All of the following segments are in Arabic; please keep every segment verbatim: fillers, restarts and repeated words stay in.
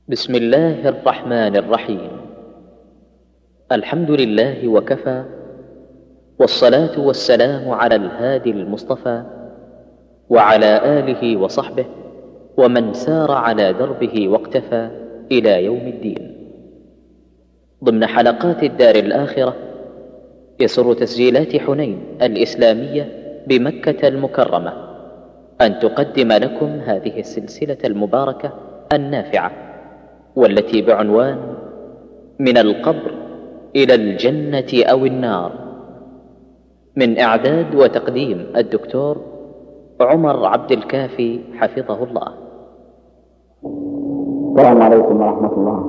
بسم الله الرحمن الرحيم. الحمد لله وكفى، والصلاة والسلام على الهادي المصطفى وعلى آله وصحبه ومن سار على دربه واقتفى إلى يوم الدين. ضمن حلقات الدار الآخرة، يسر تسجيلات حنين الإسلامية بمكة المكرمة أن تقدم لكم هذه السلسلة المباركة النافعة، والتي بعنوان من القبر إلى الجنة أو النار، من إعداد وتقديم الدكتور عمر عبد الكافي حفظه الله. السلام عليكم ورحمة الله.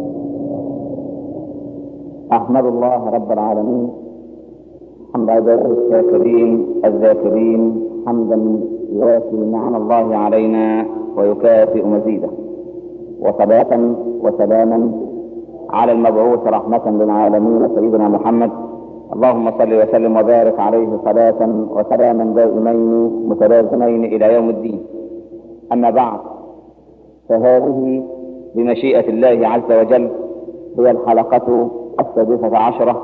أحمد الله رب العالمين حمد عباده الشاكرين الذاكرين، حمدا يوافي نعم الله علينا ويكافئ مزيده، وصلاة وسلاما على المبعوث رحمة للعالمين سيدنا محمد. اللهم صل وسلم وبارك عليه صلاة وسلاما دائمين متلازمين إلى يوم الدين. أما بعد، فهذه بمشيئة الله عز وجل هي الحلقة السادسة عشرة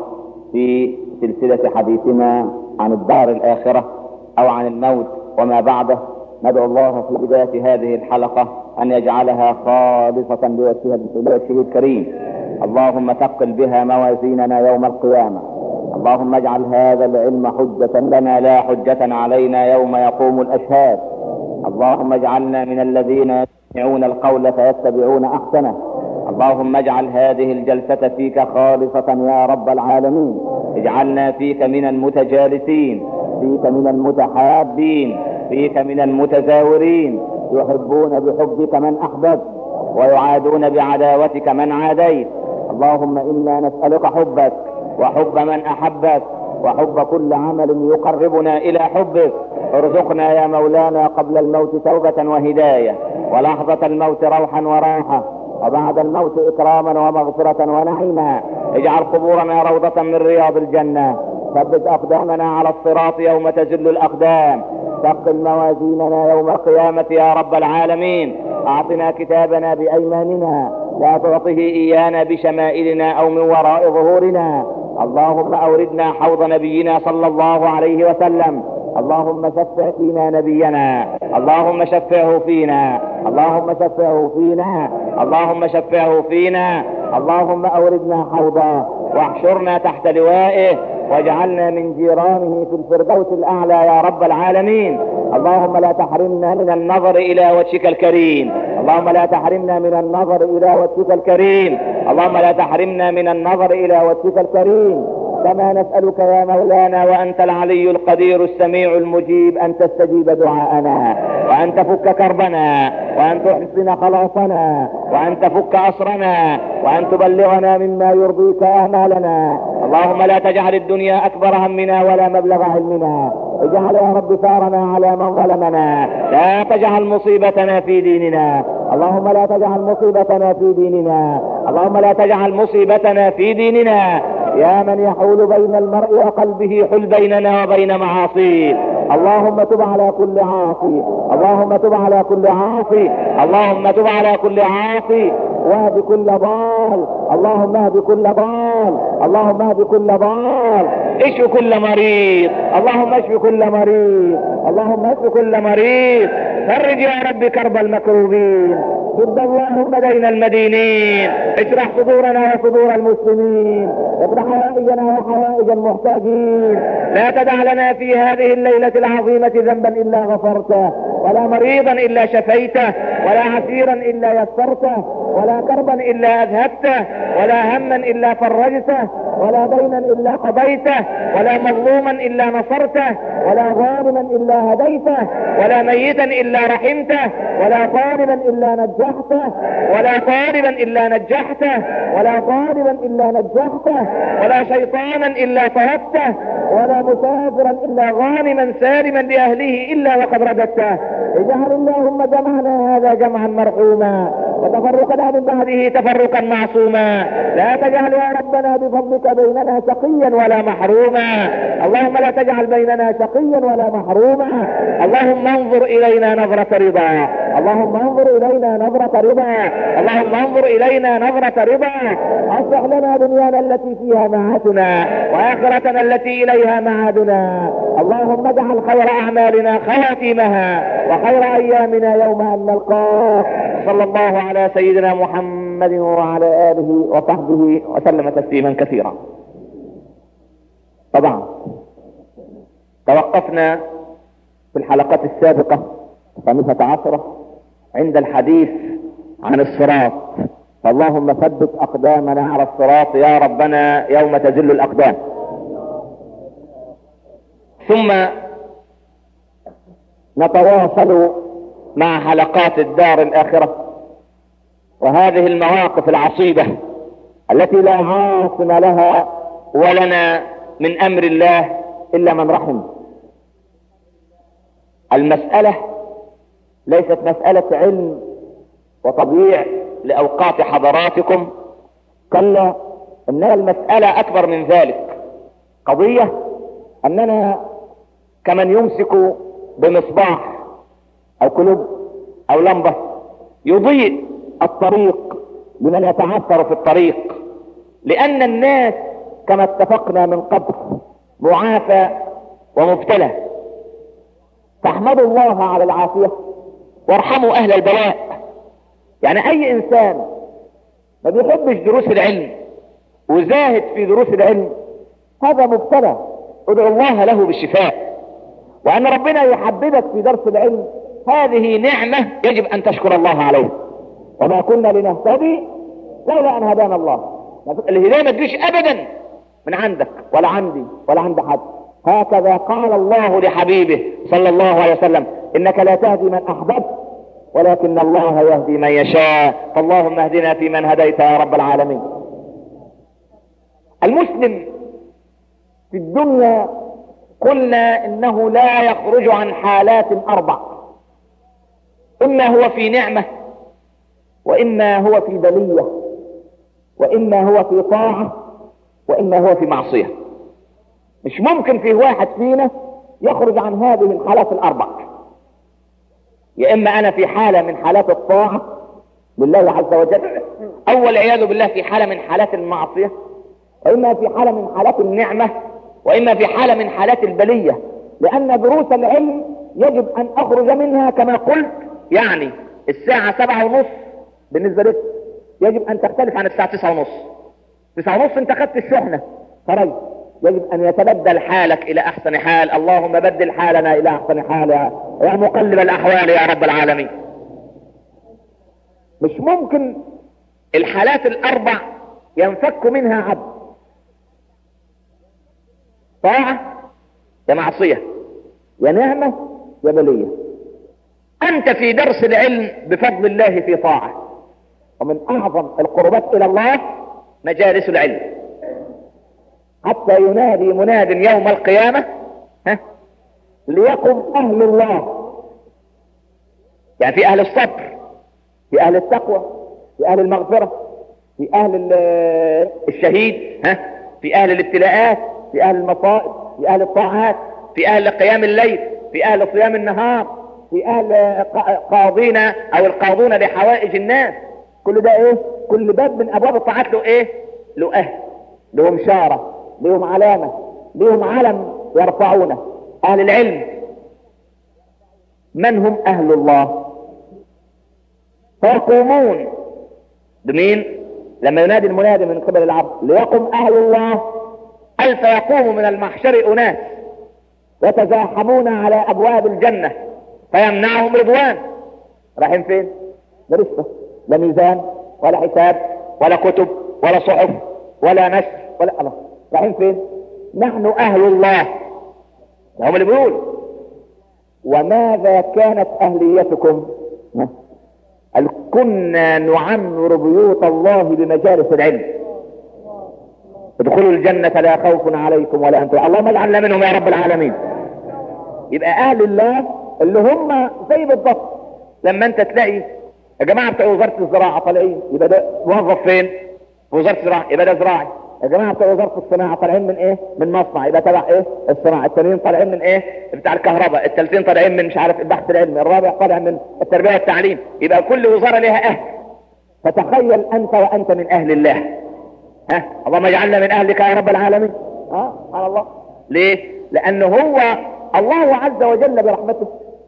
في سلسلة حديثنا عن الدار الآخرة أو عن الموت وما بعده. ندعو الله في بداية هذه الحلقة أن يجعلها خالصة لوجهه الكريم. اللهم ثقل بها موازيننا يوم القيامة. اللهم اجعل هذا العلم حجة لنا لا حجة علينا يوم يقوم الأشهاد. اللهم اجعلنا من الذين يستمعون القول فيتبعون أحسنه. اللهم اجعل هذه الجلسة فيك خالصة يا رب العالمين. اجعلنا فيك من المتجالسين، فيك من المتحابين، فيك من المتزاورين، يحبون بحبك من أحببت ويعادون بعداوتك من عاديت. اللهم إنا نسألك حبك وحب من أحبك وحب كل عمل يقربنا إلى حبك. ارزقنا يا مولانا قبل الموت توبة وهداية، ولحظة الموت روحا وراحة، وبعد الموت إكراما ومغفرة ونعيما. اجعل قبورنا روضة من رياض الجنة. ثبت أقدامنا على الصراط يوم تزل الأقدام. ثقل موازيننا يوم القيامة يا رب العالمين. أعطنا كتابنا بأيماننا، لا تعطه إيانا بشمائلنا أو من وراء ظهورنا. اللهم أوردنا حوض نبينا صلى الله عليه وسلم. اللهم شفع فينا نبينا، اللهم شفعه فينا، اللهم شفعه فينا، اللهم شفعه فينا. اللهم أوردنا حوضا واحشرنا تحت لوائه، واجعلنا من جيرانه في الفردوس الأعلى يا رب العالمين. اللهم لا تحرمنا من النظر إلى وجهك الكريم. اللهم لا تحرمنا من النظر إلى وجهك الكريم. اللهم لا تحرمنا من النظر إلى وجهك الكريم. كما نسألك يا مولانا وأنت العلي القدير السميع المجيب أن تستجيب دعاءنا، وأن تفك كربنا، وأن تحسن خلاصنا، وأن تفك أسرنا، وأن تبلغنا مما يرضيك آمالنا. اللهم لا تجعل الدنيا أكبر همنا ولا مبلغ علمنا. اجعل يا رب ثارنا على من ظلمنا. لا تجعل مصيبتنا في ديننا. اللهم لا تجعل مصيبتنا في ديننا. اللهم لا تجعل مصيبتنا في ديننا. يا من يحول بين المرء وقلبه، حل بيننا وبين معاصيه. اللهم تب على كل عاصي، اللهم تب على كل عاصي، اللهم تب على كل عاصي، واهد كل ضال. اللهم اهد كل ضال، اللهم اهد كل ضال. اشف كل مريض، اللهم اشف كل مريض، اللهم اشف كل مريض. فرج يا رب كرب المكروبين. سد اللهم دين المدينين. اشرح صدورنا وصدور المسلمين. افتح حوائجنا وحوائج المحتاجين. لا تدع لنا في هذه الليلة العظيمة ذنبا إلا غفرته، ولا مريضا إلا شفيته، ولا عسيرا إلا يسرته، ولا كربا إلا أذهبته، ولا هما إلا فرجته، ولا دينا إلا قضيته، ولا مظلوما إلا نصرته، ولا ظالما إلا هديته، ولا ميتا إلا رحمته، ولا طالبا إلا نجحته، ولا طالبا إلا نجحته، ولا طالبا إلا نجحته، ولا شيطانا إلا طردته، ولا مسافرا إلا غانما سالما لأهله إلا وقد رددته. اجعل اللهم جمعنا هذا جمعا مرحوما، وتفرقنا من بعده تفرقا معصوما. لا تجعل يا ربنا بفضلك بيننا شقيا ولا محروما. اللهم لا تجعل بيننا شقيا ولا محروما. اللهم انظر إلينا نظرة رضا، اللهم انظر الينا نظرة رضا، اللهم انظر الينا نظرة رضا. اصلح لنا دنيانا التي فيها معاشنا واخرتنا التي اليها معادنا. اللهم اجعل خير اعمالنا خواتيمها وخير ايامنا يوم ان نلقاك. صلى الله على سيدنا محمد وعلى اله وصحبه وسلم تسليما كثيرا. طبعا توقفنا في الحلقات السابقة الخامسة عشرة عند الحديث عن الصراط، فاللهم ثبت اقدامنا على الصراط يا ربنا يوم تزل الاقدام. ثم نتواصل مع حلقات الدار الاخرة وهذه المواقف العصيبة التي لا عاصم لها ولنا من امر الله الا من رحم. المسألة ليست مسألة علم وتضييع لأوقات حضراتكم، كلا إنها المسألة أكبر من ذلك. قضية أننا كمن يمسك بمصباح أو كلوب أو لمبة يضيء الطريق لمن يتعثر في الطريق، لأن الناس كما اتفقنا من قبل معافى ومبتلى. فاحمدوا الله على العافية وارحموا اهل البلاء. يعني اي انسان ما بيحبش دروس العلم وزاهد في دروس العلم هذا مبتلى، ادعو الله له بالشفاء. وان ربنا يحببك في درس العلم هذه نعمة يجب ان تشكر الله عليها. وما كنا لنهتدي لولا ان هدانا الله. الهداية ما تجيش ابدا من عندك ولا عندي ولا عند حد. هكذا قال الله لحبيبه صلى الله عليه وسلم: انك لا تهدي من احببت ولكن الله يهدي من يشاء. فاللهم اهدنا في من هديت يا رب العالمين. المسلم في الدنيا قلنا انه لا يخرج عن حالات اربع: اما هو في نعمة، واما هو في بلية، واما هو في طاعة، واما هو في معصية. مش ممكن في واحد فينا يخرج عن هذه الحالات الاربع. يا اما انا في حالة من حالات الطاعة لله عز وجل، او والعياذ بالله في حالة من حالات المعصية، واما في حالة من حالات النعمة، واما في حالة من حالات البلية. لان دروس العلم يجب ان اخرج منها كما قلت، يعني الساعة سبعة ونص بالنسبة لك يجب ان تختلف عن الساعة تسعة ونص. تسعة ونص انت خدت الشحنة فريت، يجب ان يتبدل حالك الى احسن حال. اللهم بدل حالنا الى احسن حال يا مقلب الاحوال يا رب العالمين. مش ممكن الحالات الاربع ينفك منها عبد، طاعة يا معصية يا نعمة يا بلية. انت في درس العلم بفضل الله في طاعة، ومن اعظم القربات الى الله مجالس العلم، حتى ينادي مناد يوم القيامة: ها ليقم اهل الله. يعني في اهل الصبر، في اهل التقوى، في اهل المغفرة، في اهل الشهيد، ها في اهل الابتلاءات، في اهل المصائب، في اهل الطاعات، في اهل قيام الليل، في اهل صيام النهار، في اهل قاضين او القاضون لحوائج الناس. كل ده ايه؟ كل باب من ابواب الطاعات له ايه؟ له اهل، لهم شارة، لهم علامة، لهم علم يرفعونه. اهل العلم من هم اهل الله؟ فيقومون بمين؟ لما ينادي المنادي من قبل العبد: ليقم اهل الله، ألف يقوم من المحشر اناس يتزاحمون على ابواب الجنة فيمنعهم رضوان. رايحين فين؟ لا لسه، لا ميزان ولا حساب ولا كتب ولا صحف ولا نشر ولا الله. رايحين فين؟ نحن اهل الله. هم اللي بيقول: وماذا كانت اهليتكم؟ قال: كنا نعمر بيوت الله بمجالس العلم. ادخلوا الجنة لا خوف عليكم ولا انتم. اللهم اجعلنا منهم يا رب العالمين. يبقى اهل الله اللي هم زي بالضبط لما انت تلاقي يا جماعة بتوع وزارة الزراعة طالعين، يبقى ده موظف فين؟ في وزارة الزراعة، يبقى ده زراعي. يا جماعه بتوع وزاره الصناعه طالعين من ايه؟ من مصنع، يبقى تبع ايه؟ الصناعه. التانيين طالعين من ايه؟ بتاع الكهرباء. الثالثين طالعين من مش عارف البحث العلمي. الرابع طالع من التربيه والتعليم. يبقى كل وزاره لها اهل. فتخيل انت وانت من اهل الله. ها، اللهم اجعلنا من اهلك يا رب العالمين. ها، سبحان الله. ليه؟ لانه هو الله عز وجل برحمته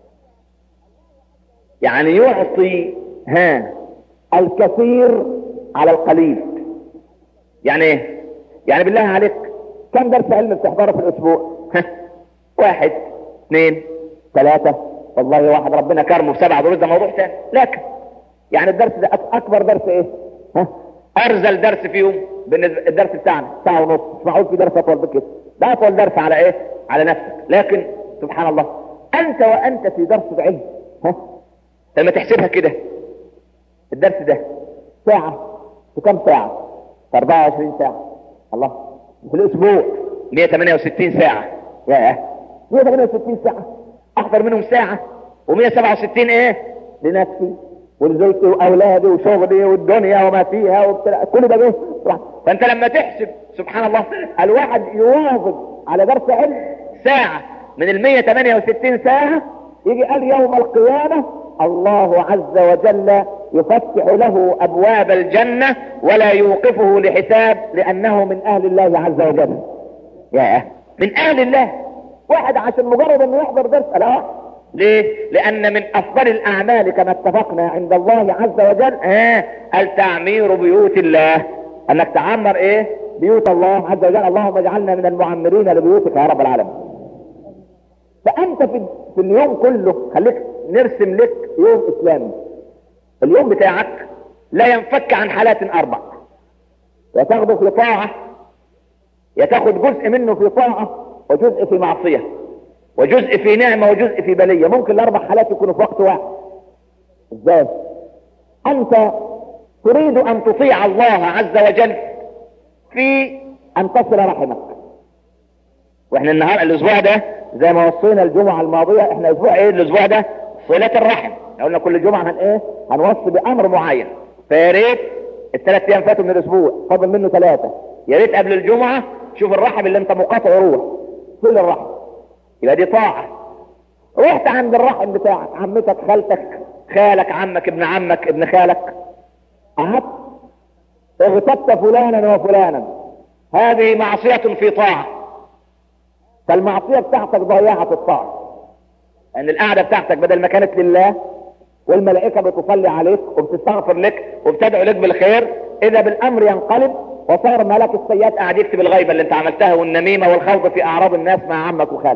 يعني يعطي ها الكثير على القليل. يعني ايه؟ يعني بالله عليك كم درس علم بتحضره في الاسبوع؟ واحد، اثنين، ثلاثة. والله واحد ربنا كرمه بسبع دروس، ده موضوع ثاني. لكن يعني الدرس ده اكبر درس ايه؟ ها؟ ارذل درس فيهم بالنسبه الدرس بتاعنا ساعه ونص. مش معقول في درس اطول بكده. ده اطول درس على ايه؟ على نفسك. لكن سبحان الله انت وانت في درس العلم، ها، لما تحسبها كده الدرس ده ساعه في كم ساعه؟ في أربعة وعشرين ساعه. الله، في الاسبوع مئة وثمانية وستين ساعه. ياه، مئة وثمانية وستين ساعه احضر منهم ساعه ومئة وسبعة وستين ايه؟ لنفسي ولزوجتي واولادي وشغلي والدنيا وما فيها وبتاع. كل ده ايه؟ فانت لما تحسب سبحان الله الواحد يواظب على درس علم ساعه من ال مئة وثمانية وستين ساعه، يجي قال يوم القيامه الله عز وجل يفتح له ابواب الجنه ولا يوقفه لحساب لانه من اهل الله عز وجل. ياه، من اهل الله. واحد عشان مجرد انه يحضر درس. لا، ليه؟ لان من افضل الاعمال كما اتفقنا عند الله عز وجل ها التعمير بيوت الله. انك تعمر ايه؟ بيوت الله عز وجل. اللهم اجعلنا من المعمرين لبيوتك يا رب العالمين. فانت في, في اليوم كله خليك نرسم لك يوم اسلامي. اليوم بتاعك لا ينفك عن حالات اربع: يا تاخده في طاعه، يا تاخد جزء منه في طاعه وجزء في معصيه وجزء في نعمه وجزء في بليه. ممكن الاربع حالات يكونوا في وقت واحد. ازاي؟ انت تريد ان تطيع الله عز وجل في ان تصل رحمك. واحنا النهار الاسبوع ده زي ما وصينا الجمعه الماضيه، احنا اسبوع ايه الاسبوع ده؟ صله الرحم. قلنا كل جمعه هن ايه؟ هنوصي بامر معين. فيا ريت الثلاث ايام فاتوا من الاسبوع فاضل منه ثلاثه، يا ريت قبل الجمعه شوف الرحم اللي انت مقاطعه روح صل الرحم. يبقى دي طاعه. رحت عند الرحم بتاعك، عمتك، خالتك، خالك، عمك، ابن عمك، ابن خالك، قعدت اغتبت فلانا وفلانا، هذه معصيه في طاعه. فالمعصيه بتاعتك ضيعت الطاعه. ان القعده بتاعتك بدل ما كانت لله والملائكه بتصلي عليك وبتستغفر لك وبتدعو لك بالخير، اذا بالامر ينقلب وصار ملك السيئات قاعد يكتب الغيبه اللي انت عملتها والنميمه والخوض في اعراض الناس مع عمك وخالك.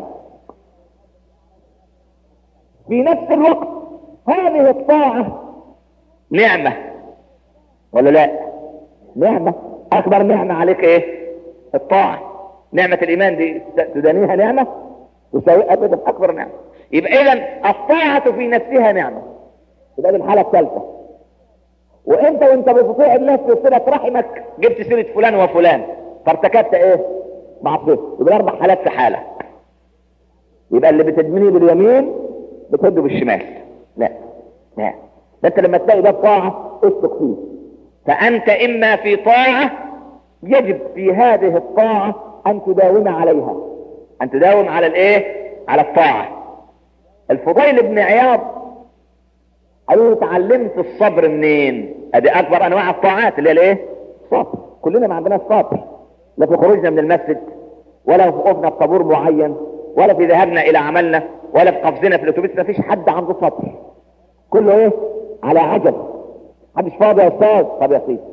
في نفس الوقت هذه الطاعه نعمه ولا لا؟ نعمه. اكبر نعمه عليك ايه؟ الطاعه. نعمه الايمان دي تدانيها نعمه وسويها ابدا اكبر نعمه. يبقى اذا الطاعه في نفسها نعمه. يبقى دي الحاله الثالثه. وانت وانت بتطيع الناس في صله رحمك جبت سيره فلان وفلان فارتكبت ايه؟ معصيه. يبقى اربع حالات في حاله. يبقى اللي بتدمني باليمين بتهده بالشمال. لا لا، ده انت لما تلاقي ده طاعه اسلك فيه. فانت اما في طاعه يجب في هذه الطاعه ان تداوم عليها، ان تداوم على الايه؟ على الطاعه. الفضيل بن عياض قالوا اتعلمت الصبر منين؟ ادي اكبر انواع الطاعات اللي هي الايه؟ الصبر. كلنا ما عندناش صبر، لا في خروجنا من المسجد ولا في وقوفنا في طابور معين ولا في ذهابنا الى عملنا ولا في قفزنا في الاتوبيس. ما فيش حد عنده صبر، كله ايه؟ على عجل. محدش فاضي يا استاذ. طب يا سيدي،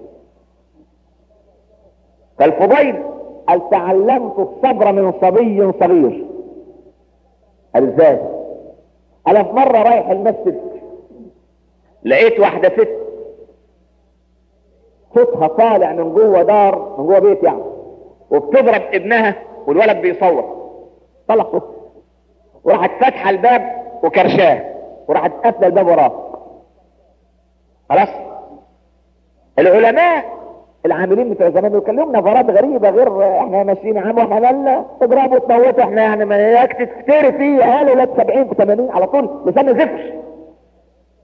فالفضيل قال تعلمت الصبر من صبي صغير. قال ازاي؟ انا في مره رايح المسجد لقيت واحده ست صوتها طالع من جوه دار، من جوه بيت يعني، وبتضرب ابنها والولد بيصور. طلع صوت وراحت فاتحه الباب وكرشاه وراحت قافله الباب وراه. خلاص. العلماء العاملين بتوع زمان بيكلموا نظرات غريبه غير احنا ماشيين عام واحنا مالنا تضربوا وتموتوا احنا يعني ما يكتب كتير فيه قالوا ولاد سبعين في ثمانين على طول لسان زفر.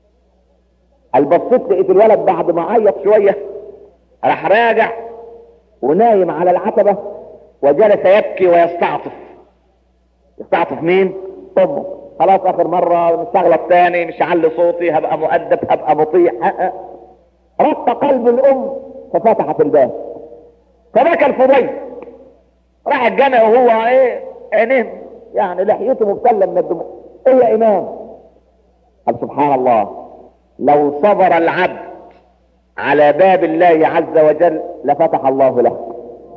البصيت لقيت الولد بعد ما عيط شويه راح راجع ونايم على العتبة وجلس يبكي ويستعطف. يستعطف مين؟ امه. خلاص اخر مرة مش هغلط تاني، مش هعلي صوتي، هبقى مؤدب، هبقى مطيع. رق قلب الام ففتحت الباب فبكى الفضيل. راح الجامع وهو ايه عينيه يعني لحيته مبتلة من الدموع. ايه يا امام؟ قال سبحان الله، لو صبر العبد على باب الله عز وجل لفتح الله له.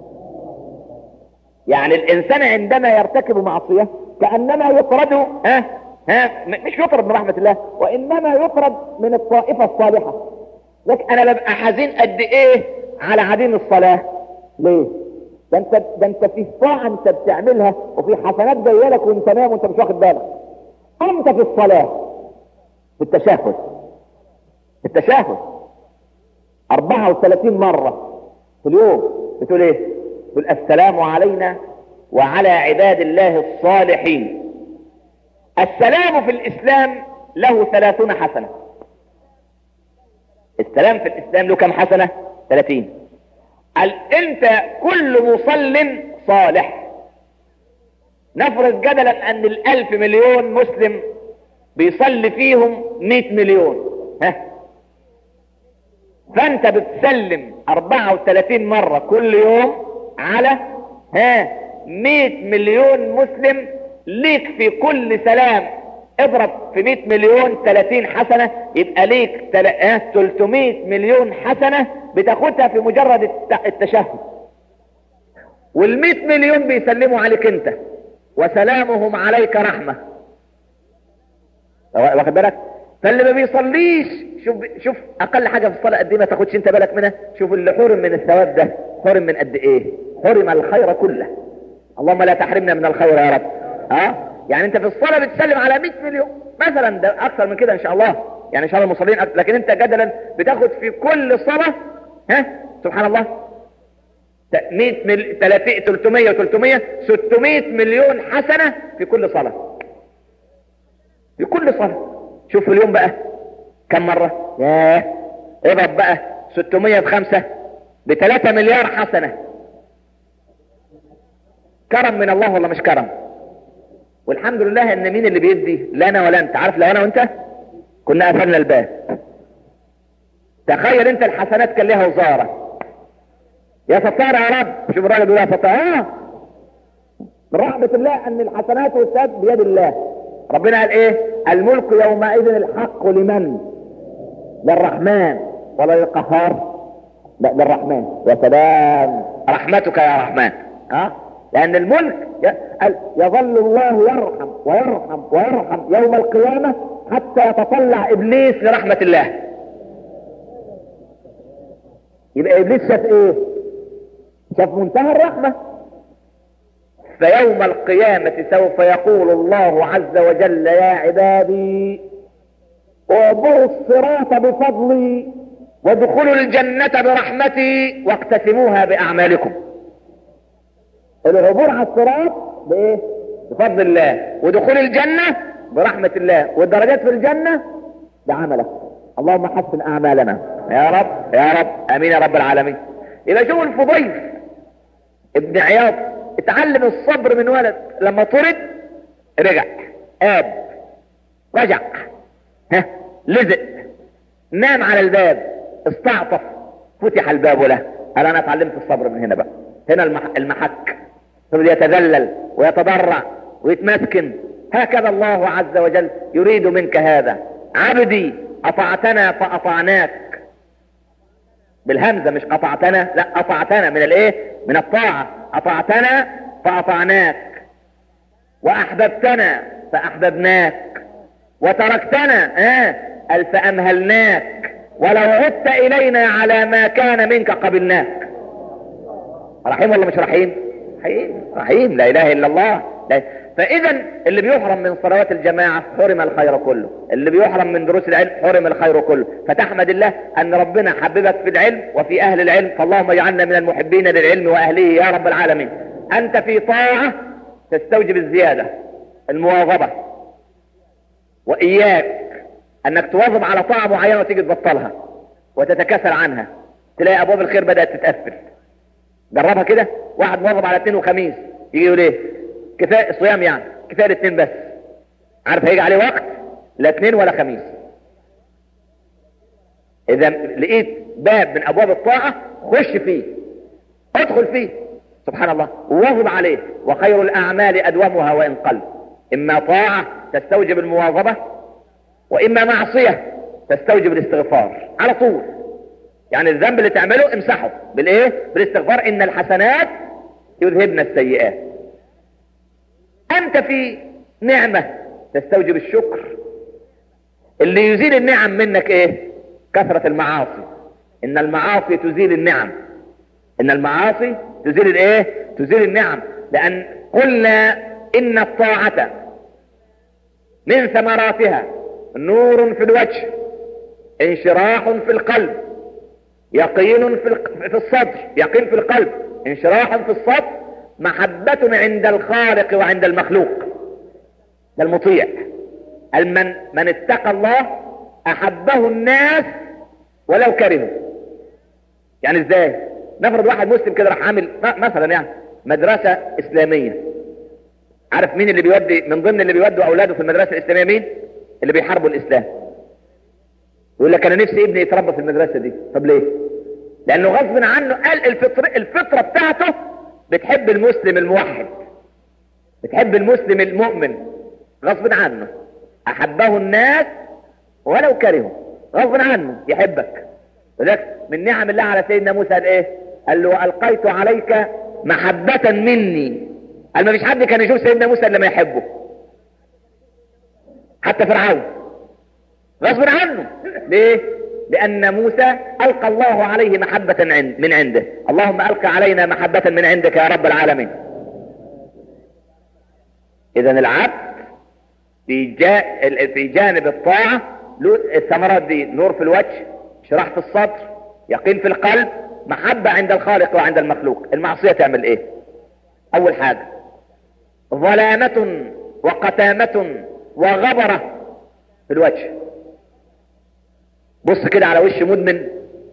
يعني الانسان عندما يرتكب معصية كأنما يطرد، ها ها مش يطرد من رحمة الله، وانما يطرد من الطائفة الصالحة. لكن انا ببقى حزين قد ايه على عديم الصلاة. ليه؟ ده انت ده انت في طاعة انت بتعملها وفي حسنات جايه لك وانت نايم وانت مش واخد بالك. انت في الصلاة في التشهد في التشهد أربعة وثلاثين مرة في اليوم بتقول ايه؟ بتقول السلام علينا وعلى عباد الله الصالحين. السلام في الاسلام له ثلاثون حسنة. السلام في الاسلام له كم حسنة؟ ثلاثين. قال انت كل مصل صالح. نفرض جدلا ان الالف مليون مسلم بيصلي فيهم مئة مليون، ها فانت بتسلم أربعة وثلاثين مرة كل يوم على ها مئة مليون مسلم. ليك في كل سلام اضرب في مئة مليون ثلاثين حسنة، يبقى ليك ثلاثمئة مليون حسنة بتاخدها في مجرد التشهد. والمئة مليون بيسلموا عليك انت وسلامهم عليك رحمة. واخد بالك؟ فاللي ما بيصليش شوف شوف اقل حاجة في الصلاة قد ايه ما تاخدش انت بالك منها. شوف اللي حرم من الثواب ده حرم من قد ايه؟ حرم الخير كله. اللهم لا تحرمنا من الخير يا رب. ها يعني انت في الصلاة بتسلم على مئة مليون مثلا، ده اكثر من كده ان شاء الله، يعني ان شاء الله المصلين أكثر. لكن انت جدلا بتاخد في كل صلاة ها سبحان الله مئة مل... ثلاثمئة وثلاثمئة ستمئة مليون حسنة في كل صلاة. في كل صلاة. شوف اليوم بقى كم مرة؟ ياه اضرب بقى ستمئة بخمسة بثلاثة مليار حسنة. كرم من الله ولا مش كرم؟ والحمد لله ان مين اللي بيدي؟ لا انا ولا انت. عارف لو انا وانت كنا قفلنا الباب. تخيل انت الحسنات كان لها وزارة. يا ستار يا رب. شوف الراجل بيقول يا ستار. اه من رحمة الله ان الحسنات والسيئات بيد الله. ربنا قال ايه؟ الملك يومئذ الحق لمن؟ للرحمن ولا للقهار؟ لا للرحمن. يا سلام رحمتك يا رحمن. ها أه؟ لان الملك يظل الله يرحم ويرحم ويرحم يوم القيامة حتى يتطلع ابليس لرحمة الله. يبقى ابليس شاف ايه؟ شاف منتهى الرحمة. فيوم القيامة سوف يقول الله عز وجل يا عبادي اعبروا الصراط بفضلي وادخلوا الجنة برحمتي واقتسموها بأعمالكم. العبور على الصراط بايه؟ بفضل الله. ودخول الجنة برحمة الله. والدرجات في الجنة بعملك. اللهم حسن اعمالنا يا رب يا رب. امين يا رب العالمين. يبقى شوف الفضيل ابن عياض اتعلم الصبر من ولد. لما طرد رجع اب رجع ها لزق نام على الباب استعطف فتح الباب له. قال انا اتعلمت الصبر من هنا بقى. هنا المحك. يتذلل ويتضرع ويتمسكن. هكذا الله عز وجل يريد منك هذا. عبدي اطعتنا فاطعناك. بالهمزة مش اطعتنا، لا اطعتنا من الايه؟ من الطاعة. اطعتنا فاطعناك واحببتنا فاحببناك وتركتنا اه قال فامهلناك ولو عدت الينا على ما كان منك قبلناك. رحيم ولا مش رحيم؟ رحيم رحيم. لا اله الا الله. لا. فاذا اللي بيحرم من صلوات الجماعة حرم الخير كله. اللي بيحرم من دروس العلم حرم الخير كله. فتحمد الله ان ربنا حببك في العلم وفي اهل العلم. فاللهم اجعلنا من المحبين للعلم واهله يا رب العالمين. انت في طاعة تستوجب الزيادة المواظبة. واياك انك تواظب على طاعة معينة وتيجي تبطلها وتتكاسل عنها. تلاقي ابواب الخير بدأت تتقفل. جربها كده، واحد موظف على اثنين وخميس يجي يقول ايه؟ كفايه صيام يعني، كفايه الاثنين بس. عارف هيجي عليه وقت لا اثنين ولا خميس. اذا لقيت باب من ابواب الطاعه خش فيه، ادخل فيه، سبحان الله، وواظب عليه. وخير الاعمال ادومها وان قل. اما طاعه تستوجب المواظبه، واما معصيه تستوجب الاستغفار على طول. يعني الذنب اللي تعمله امسحه بالايه؟ بالاستغفار. ان الحسنات يذهبن السيئات. انت في نعمه تستوجب الشكر. اللي يزيل النعم منك ايه؟ كثرة المعاصي. ان المعاصي تزيل النعم. ان المعاصي تزيل الايه؟ تزيل النعم. لان قلنا ان الطاعة من ثمراتها نور في الوجه، انشراح في القلب، يقين في في الصدر، يقين في القلب، انشراح في الصدر، محبة عند الخالق وعند المخلوق. ده المطيع. من من اتقى الله احبه الناس ولو كرهوا. يعني ازاي؟ نفرض واحد مسلم كده راح عامل مثلا يعني مدرسة اسلامية. عارف مين اللي بيودي من ضمن اللي بيودوا اولاده في المدرسة الاسلامية؟ مين؟ اللي بيحاربوا الاسلام. يقول لك انا نفسي ابني يتربى في المدرسة دي. طب ليه؟ لانه غصب عنه قال الفطرة, الفطرة بتاعته بتحب المسلم الموحد، بتحب المسلم المؤمن غصب عنه. احبه الناس ولو كرهوا، غصب عنه يحبك. وذلك من نعم الله على سيدنا موسى قال ايه؟ قال له القيت عليك محبة مني. قال ما فيش حد كان يشوف سيدنا موسى الا ما يحبه، حتى فرعون غصب عنه. ليه؟ لان موسى القى الله عليه محبة من عنده. اللهم القى علينا محبة من عندك يا رب العالمين. اذا العبد في, جا... في جانب الطاعة الثمرات دي نور في الوجه، شراح في الصدر، يقين في القلب، محبة عند الخالق وعند المخلوق. المعصية تعمل ايه؟ اول حاجة ظلامة وقتامة وغبرة في الوجه. بص كده على وش مدمن،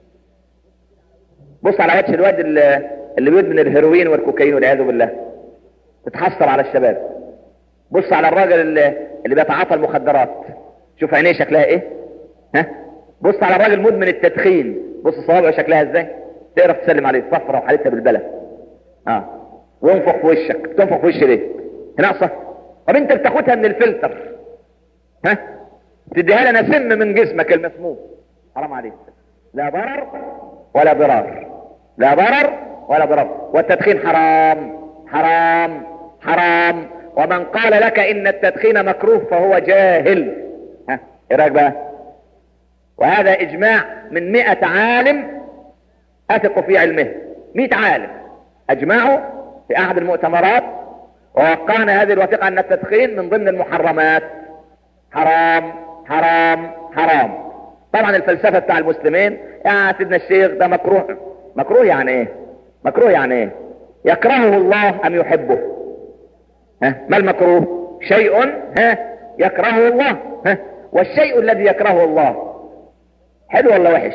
بص على وجه الواد اللي, اللي بيدمن الهيروين والكوكايين والعياذ بالله، تتحسر على الشباب. بص على الراجل اللي, اللي بيتعاطى المخدرات، شوف عينيه شكلها ايه. ها؟ بص على الراجل مدمن التدخين، بص صوابعه شكلها ازاي، تقرف تسلم عليه صفرة وحالتها بالبلد. اه وينفخ في وشك. تنفخ في وشي ليه؟ ناقصه؟ طب انت بتاخدها من الفلتر، ها؟ تديها لنا سم من جسمك المسموم. حرام عليك. لا ضرر ولا ضرار، لا ضرر ولا ضرار. والتدخين حرام حرام حرام. ومن قال لك ان التدخين مكروه فهو جاهل. ها ايه رايك بقى؟ وهذا اجماع من مئة عالم اثق في علمه. مئة عالم اجمعوا في احد المؤتمرات ووقعنا هذه الوثيقة ان التدخين من ضمن المحرمات. حرام حرام حرام. طبعا الفلسفة بتاع المسلمين يا سيدنا الشيخ ده مكروه. مكروه يعني ايه؟ مكروه يعني ايه؟ يكرهه الله ام يحبه؟ ها؟ ما المكروه؟ شيء ها يكرهه الله. ها؟ والشيء الذي يكرهه الله حلو ولا وحش؟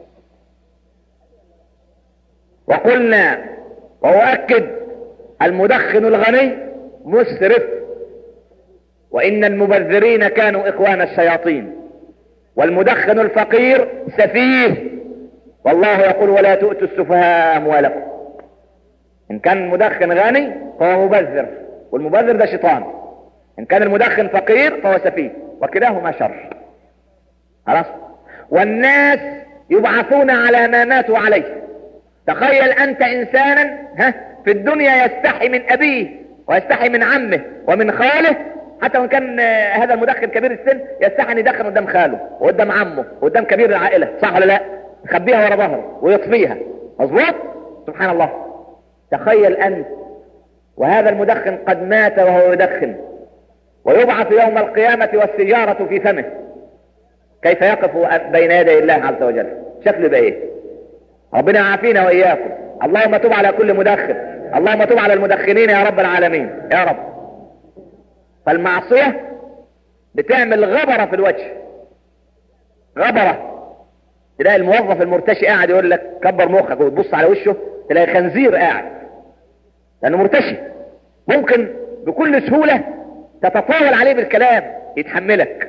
وقلنا وأؤكد المدخن الغني مسرف، وإن المبذرين كانوا إخوان الشياطين، والمدخن الفقير سفيه، والله يقول ولا تؤتوا السفهاء أموالكم. إن كان المدخن غني فهو مبذر، والمبذر ده شيطان. إن كان المدخن فقير فهو سفيه، وكلاهما شر. خلاص؟ والناس يبعثون على ما ماتوا عليه. تخيل أنت إنسانا ها في الدنيا يستحي من أبيه ويستحي من عمه ومن خاله، حتى وإن كان هذا المدخن كبير السن يستحي أن يدخن قدام خاله وقدام عمه وقدام كبير العائلة، صح ولا لا؟ يخبيها ورا ظهره ويطفيها. مظبوط؟ سبحان الله. تخيل أنت وهذا المدخن قد مات وهو يدخن، ويبعث يوم القيامة والسجارة في فمه، كيف يقف بين يدي الله عز وجل؟ شكله بقى ايه؟ ربنا يعافينا واياكم. اللهم تب على كل مدخن، اللهم تب على المدخنين يا رب العالمين يا رب. فالمعصية بتعمل غبرة في الوجه، غبرة. تلاقي الموظف المرتشي قاعد يقول لك كبر مخك وتبص على وشه تلاقي خنزير قاعد لانه مرتشي، ممكن بكل سهولة تتطاول عليه بالكلام يتحملك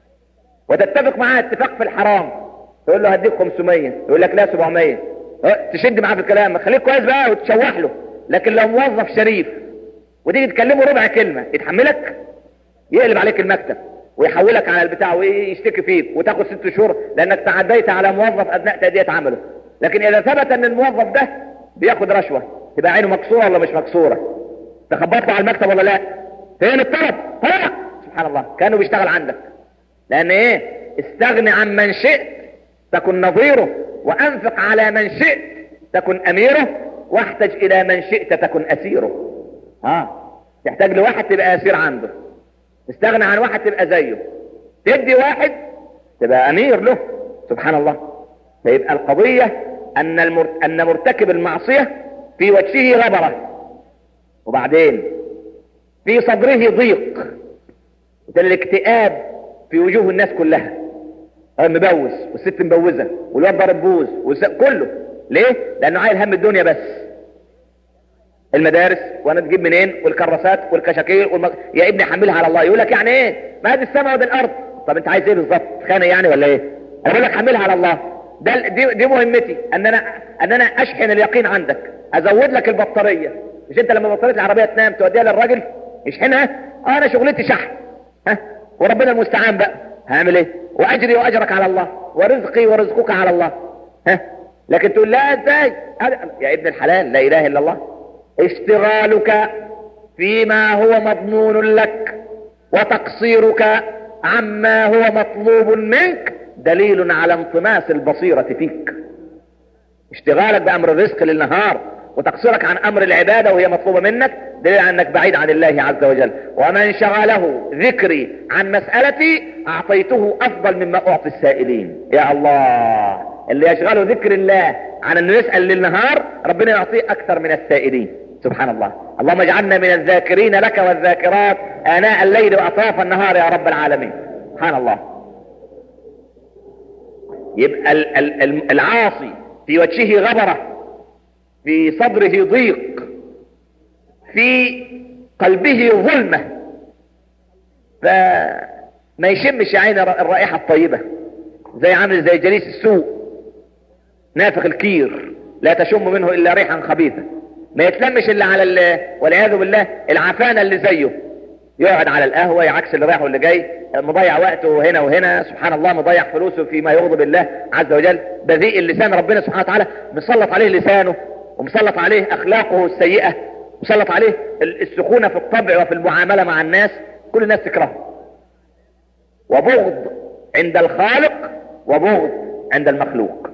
وتتفق معاه اتفاق في الحرام، تقول له هديك خمسمية يقول لك لا سبعمية، تشد معاه في الكلام خليك كويس بقى وتشوح له. لكن لو موظف شريف وتيجي تكلمه ربع كلمة يتحملك، يقلب عليك المكتب ويحولك على البتاع ويشتكي فيك وتاخد ست شهور لانك تعديت على موظف اثناء تأدية عمله. لكن اذا ثبت ان الموظف ده بياخد رشوة تبقى عينه مكسورة ولا مش مكسورة؟ تخبط له على المكتب ولا لا؟ فين الطلب؟ طلع سبحان الله كانه بيشتغل عندك. لان ايه؟ استغني عن من شئت تكن نظيره، وانفق على من شئت تكن اميره، واحتج الى من شئت تكن اسيره. ها تحتاج لواحد تبقى اسير عنده، تستغنى عن واحد تبقى زيه، تدي واحد تبقى امير له. سبحان الله. فيبقى القضية ان المر... ان مرتكب المعصية في وجهه غبرة، وبعدين في صدره ضيق، الاكتئاب في وجوه الناس كلها، مبوز والست مبوزة والواد ضارب بوز والس... كله ليه؟ لانه عايل هم الدنيا بس، المدارس وانا تجيب منين والكراسات والكشاكيل والم... يا ابني حملها على الله. يقول لك يعني ايه؟ ما هذه السماء ودي الارض. طب انت عايز ايه بالظبط؟ خانق يعني ولا ايه؟ انا بقول لك حملها على الله. ده دي, دي مهمتي، ان انا ان انا اشحن اليقين عندك، ازود لك البطاريه. مش انت لما بطاريه العربيه تنام توديها للراجل يشحنها؟ اه انا شغلتي شحن، ها وربنا المستعان بقى هعمل ايه؟ واجري واجرك على الله، ورزقي ورزقك على الله. ها لكن تقول لا ازاي؟ يا ابن الحلال لا اله الا الله. اشتغالك فيما هو مضمون لك وتقصيرك عما هو مطلوب منك دليل على انطماس البصيرة فيك. اشتغالك بأمر الرزق للنهار وتقصيرك عن أمر العبادة وهي مطلوبة منك دليل على أنك بعيد عن الله عز وجل. ومن شغله ذكري عن مسألتي أعطيته أفضل مما أعطي السائلين. يا الله، اللي يشغله ذكر الله عن أنه يسأل للنهار ربنا يعطيه أكثر من السائلين. سبحان الله. اللهم اجعلنا من الذاكرين لك والذاكرات آناء الليل وأطراف النهار يا رب العالمين. سبحان الله. يبقى العاصي في وجهه غبرة، في صدره ضيق، في قلبه ظلمة، فما يشمش عين الرائحة الطيبة، زي عامل زي جليس السوء نافخ الكير لا تشم منه إلا ريحا خبيثة. ما يتلمش إلا على والعياذ بالله العفانة اللي زيه، يقعد على القهوة يعكس اللي رايح واللي جاي، مضيع وقته هنا وهنا. سبحان الله. مضيع فلوسه فيما يغضب الله عز وجل. بذيء اللسان، ربنا سبحانه وتعالى مسلط عليه لسانه ومسلط عليه أخلاقه السيئة، مسلط عليه السخونة في الطبع وفي المعاملة مع الناس، كل الناس تكرهه. وبغض عند الخالق وبغض عند المخلوق.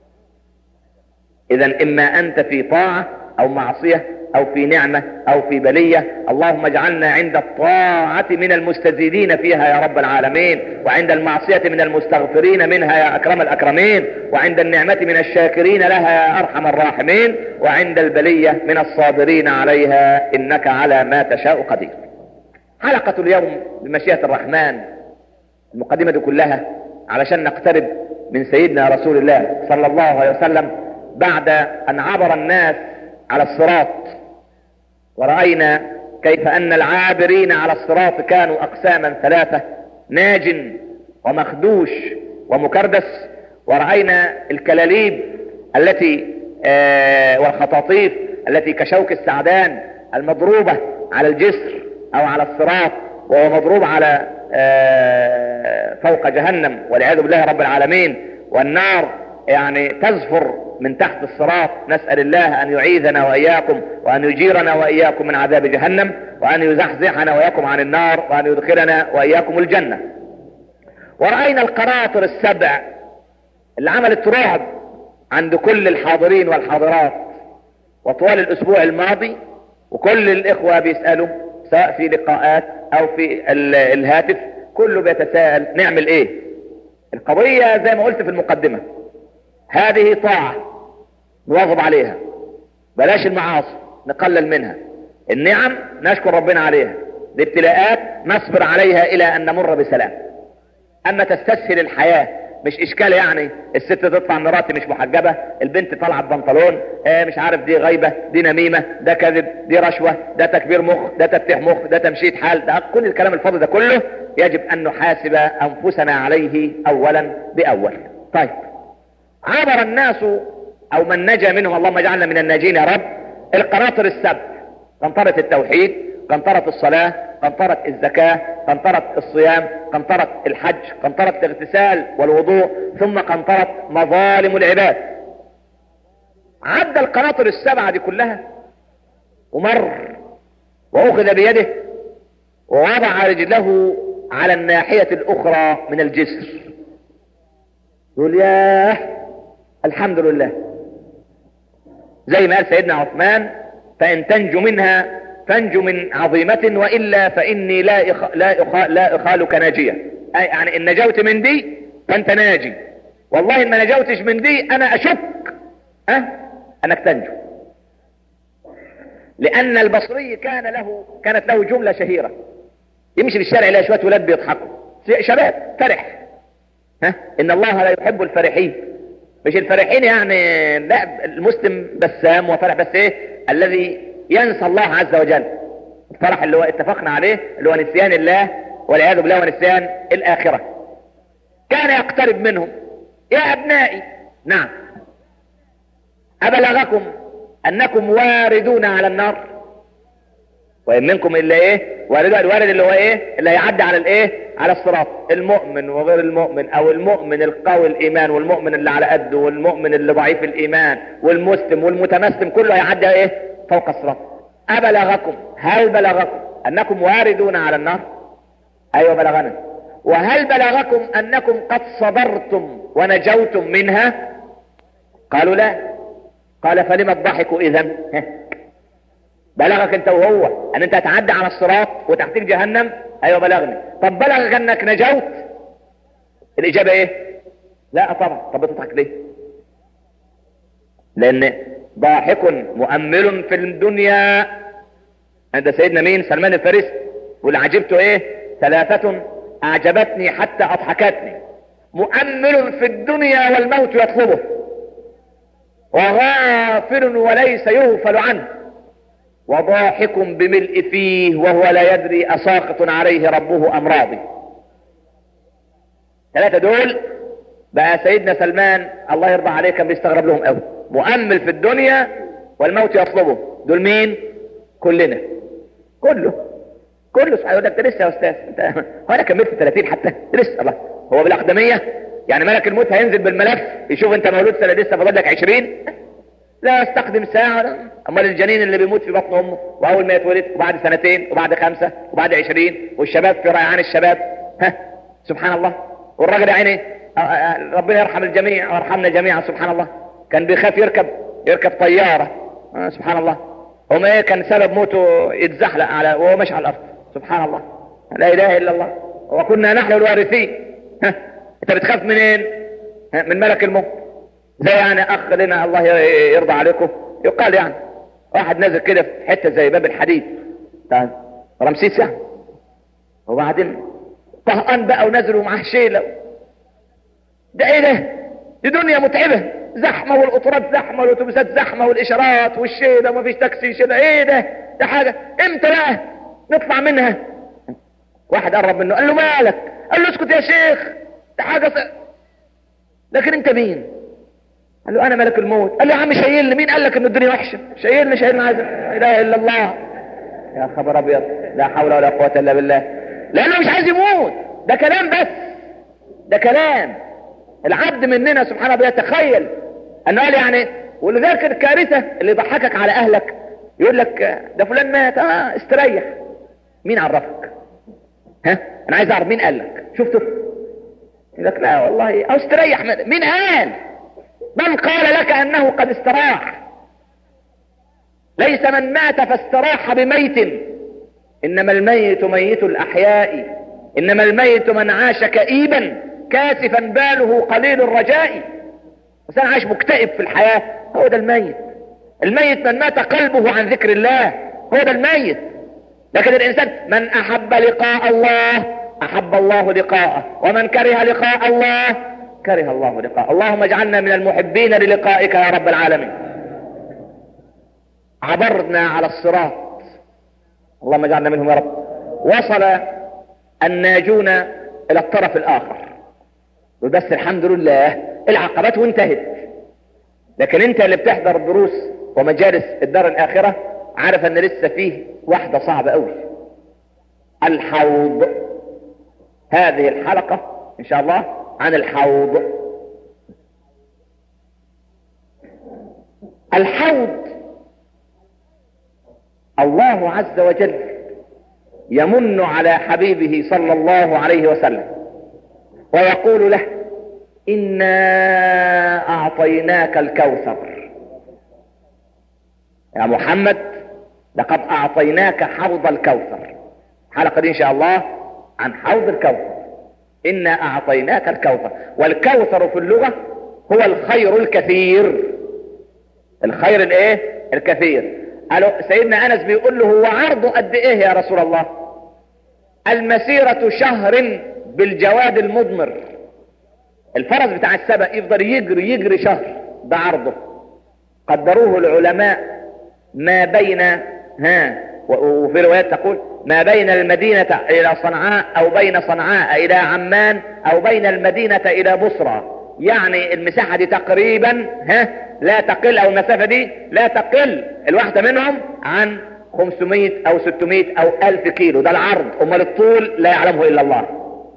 إذا إما أنت في طاعة أو معصية أو في نعمة أو في بلية. اللهم اجعلنا عند الطاعة من المستزيدين فيها يا رب العالمين، وعند المعصية من المستغفرين منها يا أكرم الأكرمين، وعند النعمة من الشاكرين لها يا أرحم الراحمين، وعند البلية من الصابرين عليها إنك على ما تشاء قدير. حلقة اليوم بمشيئة الرحمن المقدمة دي كلها علشان نقترب من سيدنا رسول الله صلى الله عليه وسلم بعد أن عبر الناس على الصراط، ورأينا كيف أن العابرين على الصراط كانوا أقساما ثلاثة: ناج ومخدوش ومكردس. ورأينا الكلاليب التي آه والخطاطيف التي كشوك السعدان المضروبة على الجسر أو على الصراط، وهو مضروب على آه فوق جهنم والعياذ بالله رب العالمين، والنار يعني تزفر من تحت الصراط. نسأل الله أن يعيذنا وإياكم وأن يجيرنا وإياكم من عذاب جهنم، وأن يزحزحنا وإياكم عن النار، وأن يدخلنا وإياكم الجنة. ورأينا القراطر السبع اللي عملت رعب عند كل الحاضرين والحاضرات. وطوال الأسبوع الماضي وكل الإخوة بيسألوا سواء في لقاءات أو في الهاتف، كله بيتساءل نعمل إيه؟ القضية زي ما قلت في المقدمة، هذه طاعة نواظب عليها، بلاش المعاصي نقلل منها، النعم نشكر ربنا عليها، الابتلاءات نصبر عليها إلى أن نمر بسلام. أما تستسهل الحياة مش اشكال يعني الست تطلع مراتي مش محجبة، البنت طالعة ببنطلون، اه مش عارف دي غيبة، دي نميمة، ده كذب، دي رشوة، ده تكبير مخ، ده تفتيح مخ، ده تمشيط حال، ده كل الكلام الفاضي ده كله يجب ان نحاسب انفسنا عليه اولا باول. طيب، عبر الناس او من نجا منهم، اللهم اجعلنا من الناجين يا رب، القناطر السبع: قنطرة التوحيد، قنطرة الصلاة، قنطرة الزكاة، قنطرة الصيام، قنطرة الحج، قنطرة الاغتسال والوضوء، ثم قنطرة مظالم العباد. عد القناطر السبعة دي كلها ومر واخذ بيده ووضع رجله على الناحية الاخرى من الجسر، يقول ياه الحمد لله، زي ما قال سيدنا عثمان: فان تنجو منها فانجو من عظيمة، وإلا فإني لا إخ... لا إخ... لا أخالك ناجية. يعني إن نجوت من دي فأنت ناجي، والله إن ما نجوتش من دي أنا أشك أه؟ أنك تنجو. لأن البصري كان له كانت له جملة شهيرة، يمشي في الشارع يلاقي شوية ولاد بيضحكوا، شباب فرح، ها؟ إن الله لا يحب الفرحين. مش الفرحين يعني لا، المسلم بسام وفرح، بس إيه الذي ينسى الله عز وجل. الفرح اللي هو اتفقنا عليه اللي هو نسيان الله والعياذ بالله ونسيان الآخرة. كان يقترب منهم: يا أبنائي، نعم، أبلغكم أنكم واردون على النار؟ وإن منكم إلا إيه وارد. الوارد اللي هو إيه؟ اللي هيعدي على الإيه؟ على الصراط. المؤمن وغير المؤمن، أو المؤمن القوي الإيمان والمؤمن اللي على قده والمؤمن اللي ضعيف الإيمان والمسلم والمتمسلم، كله هيعدي إيه؟ فوق الصراط. أبلغكم، هل بلغكم أنكم واردون على النار؟ أيوة بلغنا. وهل بلغكم أنكم قد صبرتم ونجوتم منها؟ قالوا لا. قال فلم الضحك إذن؟ بلغك أنت وهو أن أنت هتعدي على الصراط وتحتك جهنم؟ أيوة بلغني. طب بلغك أنك نجوت؟ الإجابة إيه؟ لا طبعا. طب بتضحك ليه؟ لأن ضاحك مؤمل في الدنيا عند سيدنا مين؟ سلمان الفارسي، واللي عجبته ايه؟ ثلاثة اعجبتني حتى اضحكتني: مؤمل في الدنيا والموت يطلبه، وغافل وليس يغفل عنه، وضاحك بملء فيه وهو لا يدري اساقط عليه ربه ام راضي. ثلاثة دول بقى سيدنا سلمان الله يرضى عليه كان بيستغرب لهم قوي: مؤمل في الدنيا والموت يطلبه. دول مين؟ كلنا، كله كله صحيح. يقول لك ده لسه يا استاذ انت، هو انا كملت ثلاثين حتى لسه؟ الله، هو بالاقدميه يعني ملك الموت هينزل بالملف يشوف انت مولود سنه لسه فاضل لك عشرين؟ لا يستقدم ساعه. امال الجنين اللي بيموت في بطن امه واول ما يتولد وبعد سنتين وبعد خمسه وبعد عشرين، والشباب في ريعان الشباب، ها سبحان الله. والراجل يعني ربنا يرحم الجميع ويرحمنا جميعا، سبحان الله، كان بيخاف يركب يركب طياره، آه سبحان الله. هم ايه كان سبب موته يتزحلق على وهو ماشي على الارض، سبحان الله، لا اله الا الله. وكنا نحن الوارثين. ها انت بتخاف منين؟ من ملك الموت. زي يعني اخ لنا الله يرضى عليكم يقال يعني واحد نازل كده في حته زي باب الحديد بتاع رمسيس يعني، وبعدين طهقان بقى ونازل ومعاه شيله. ده ايه ده؟ دي دنيا متعبه، زحمه والقطارات زحمه والاتوبيسات زحمه والاشارات والشيله ومفيش تاكسي شيله. ايه ده؟ ده حاجه امتى بقى نطلع منها؟ واحد قرب منه قال له مالك؟ قال له اسكت يا شيخ، ده حاجه س... لكن انت مين؟ قال له انا ملك الموت. قال له يا عم شايلني، مين قال لك ان الدنيا وحشه؟ شايلني شايلني، عايز لا اله الا الله. يا خبر ابيض، لا حول ولا قوه الا بالله. لانه مش عايز يموت، ده كلام بس، ده كلام. العبد مننا سبحان الله يتخيل انه قال يعني. ولذلك الكارثه اللي يضحكك على اهلك يقول لك ده فلان مات، اه استريح. مين عرفك؟ ها انا عايز اعرف مين قال لك؟ شفته؟ يقول لك لا والله او استريح. مين قال؟ من قال لك انه قد استراح؟ ليس من مات فاستراح بميت، انما الميت ميت الاحياء، انما الميت من عاش كئيبا كاسفا باله قليل الرجاء. انسان عايش مكتئب في الحياة، هو ده الميت. الميت من مات قلبه عن ذكر الله، هو ده الميت. لكن الانسان من احب لقاء الله احب الله لقاءه، ومن كره لقاء الله كره الله لقاء. اللهم اجعلنا من المحبين للقائك يا رب العالمين. عبرنا على الصراط، اللهم اجعلنا منهم يا رب. وصل الناجون الى الطرف الاخر، بس الحمد لله العقبات وانتهت. لكن انت اللي بتحضر دروس ومجالس الدار الاخرة عارف ان لسه فيه واحدة صعبة قوي، الحوض. هذه الحلقة ان شاء الله عن الحوض. الحوض الله عز وجل يمن على حبيبه صلى الله عليه وسلم ويقول له إنا أعطيناك الكوثر يا محمد، لقد أعطيناك حوض الكوثر. حلقة دي إن شاء الله عن حوض الكوثر. إنا أعطيناك الكوثر، والكوثر في اللغة هو الخير الكثير. الخير الايه الكثير. قالوا سيدنا أنس بيقول له هو عرضه قد ايه يا رسول الله؟ المسيرة شهر بالجواد المضمر. الفرس بتاع السبق يفضل يجري يجري شهر، ده عرضه. قدروه العلماء ما بين ها وفي روايات تقول ما بين المدينة الى صنعاء او بين صنعاء الى عمان او بين المدينة الى بصرى. يعني المساحة دي تقريبا ها لا تقل، او المسافة دي لا تقل الواحدة منهم عن خمسمائة او ستمائة او الف كيلو. ده العرض، امال الطول لا يعلمه الا الله.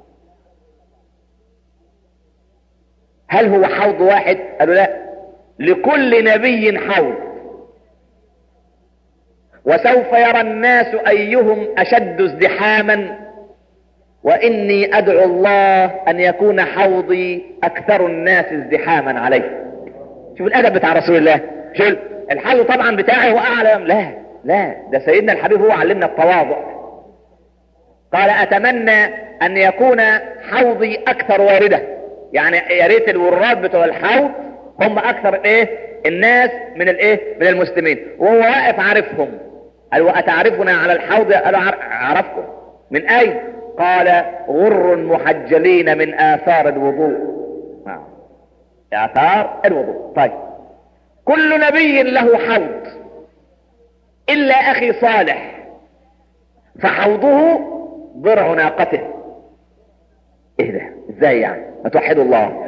هل هو حوض واحد؟ قالوا لا، لكل نبي حوض، وسوف يرى الناس ايهم اشد ازدحاما، واني ادعو الله ان يكون حوضي اكثر الناس ازدحاما عليه. شوف الادب بتاع رسول الله. شوف الحوض طبعا بتاعي هو اعلى، لا لا، ده سيدنا الحبيب هو علمنا التواضع. قال اتمنى ان يكون حوضي اكثر واردة، يعني يا ريت الوراد بتوع الحوض هم اكثر ايه الناس من الايه من المسلمين. وهو واقف عارفهم. قال واتعرفنا على الحوض؟ قالوا عرفكم. من اين؟ قال غر محجلين من اثار الوضوء. اثار الوضوء. طيب كل نبي له حوض الا اخي صالح، فحوضه ضرع ناقته. ايه ده؟ ازاي يعني؟ ما توحدوا الله.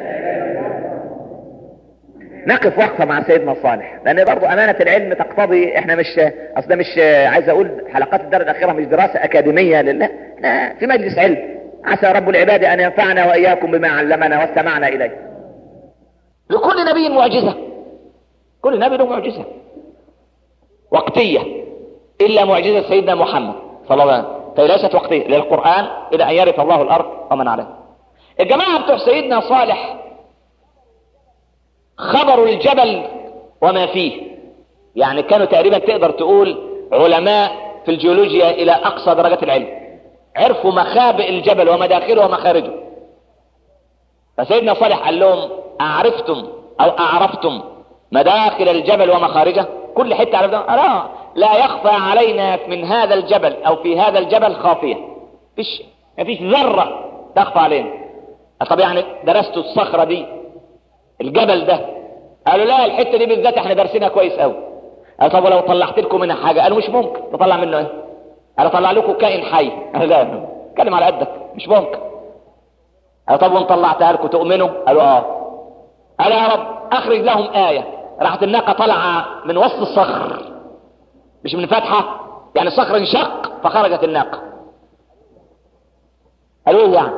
نقف وقفة مع سيدنا صالح، لان برضو امانة العلم تقتضي، احنا مش اصلا مش عايز اقول حلقات الدار الاخيرة مش دراسة اكاديمية لله، احنا في مجلس علم. عسى رب العباد ان ينفعنا واياكم بما علمنا واستمعنا اليه. لكل نبي معجزة، كل نبي له معجزة وقتية، الا معجزة سيدنا محمد صلى الله عليه وسلم فليست وقتية للقرآن الى ان يرث الله الارض ومن عليه. الجماعة بتوع سيدنا صالح خبروا الجبل وما فيه، يعني كانوا تقريبا تقدر تقول علماء في الجيولوجيا الى اقصى درجات العلم، عرفوا مخابئ الجبل ومداخله ومخارجه. فسيدنا صالح قال لهم اعرفتم او اعرفتم مداخل الجبل ومخارجه؟ كل حته عرفتم؟ لا لا يخفى علينا من هذا الجبل او في هذا الجبل خافيه، فيش مفيش ذره تخفى علينا. طب يعني درستوا الصخره دي الجبل ده؟ قالوا لا الحته دي بالذات احنا دارسينها كويس قوي. قالوا طب ولو طلعت لكم منها حاجه؟ قالوا مش ممكن. تطلع منه ايه؟ قالوا طلع لكم كائن حي. قالوا لا اتكلم على قدك مش ممكن. قالوا طب وان طلعتها لكم تؤمنوا؟ قالوا اه. قالوا يا رب اخرج لهم ايه. راحت الناقه طالعه من وسط الصخر، مش من فتحه، يعني الصخر انشق فخرجت الناقه. قالوا ايه يعني؟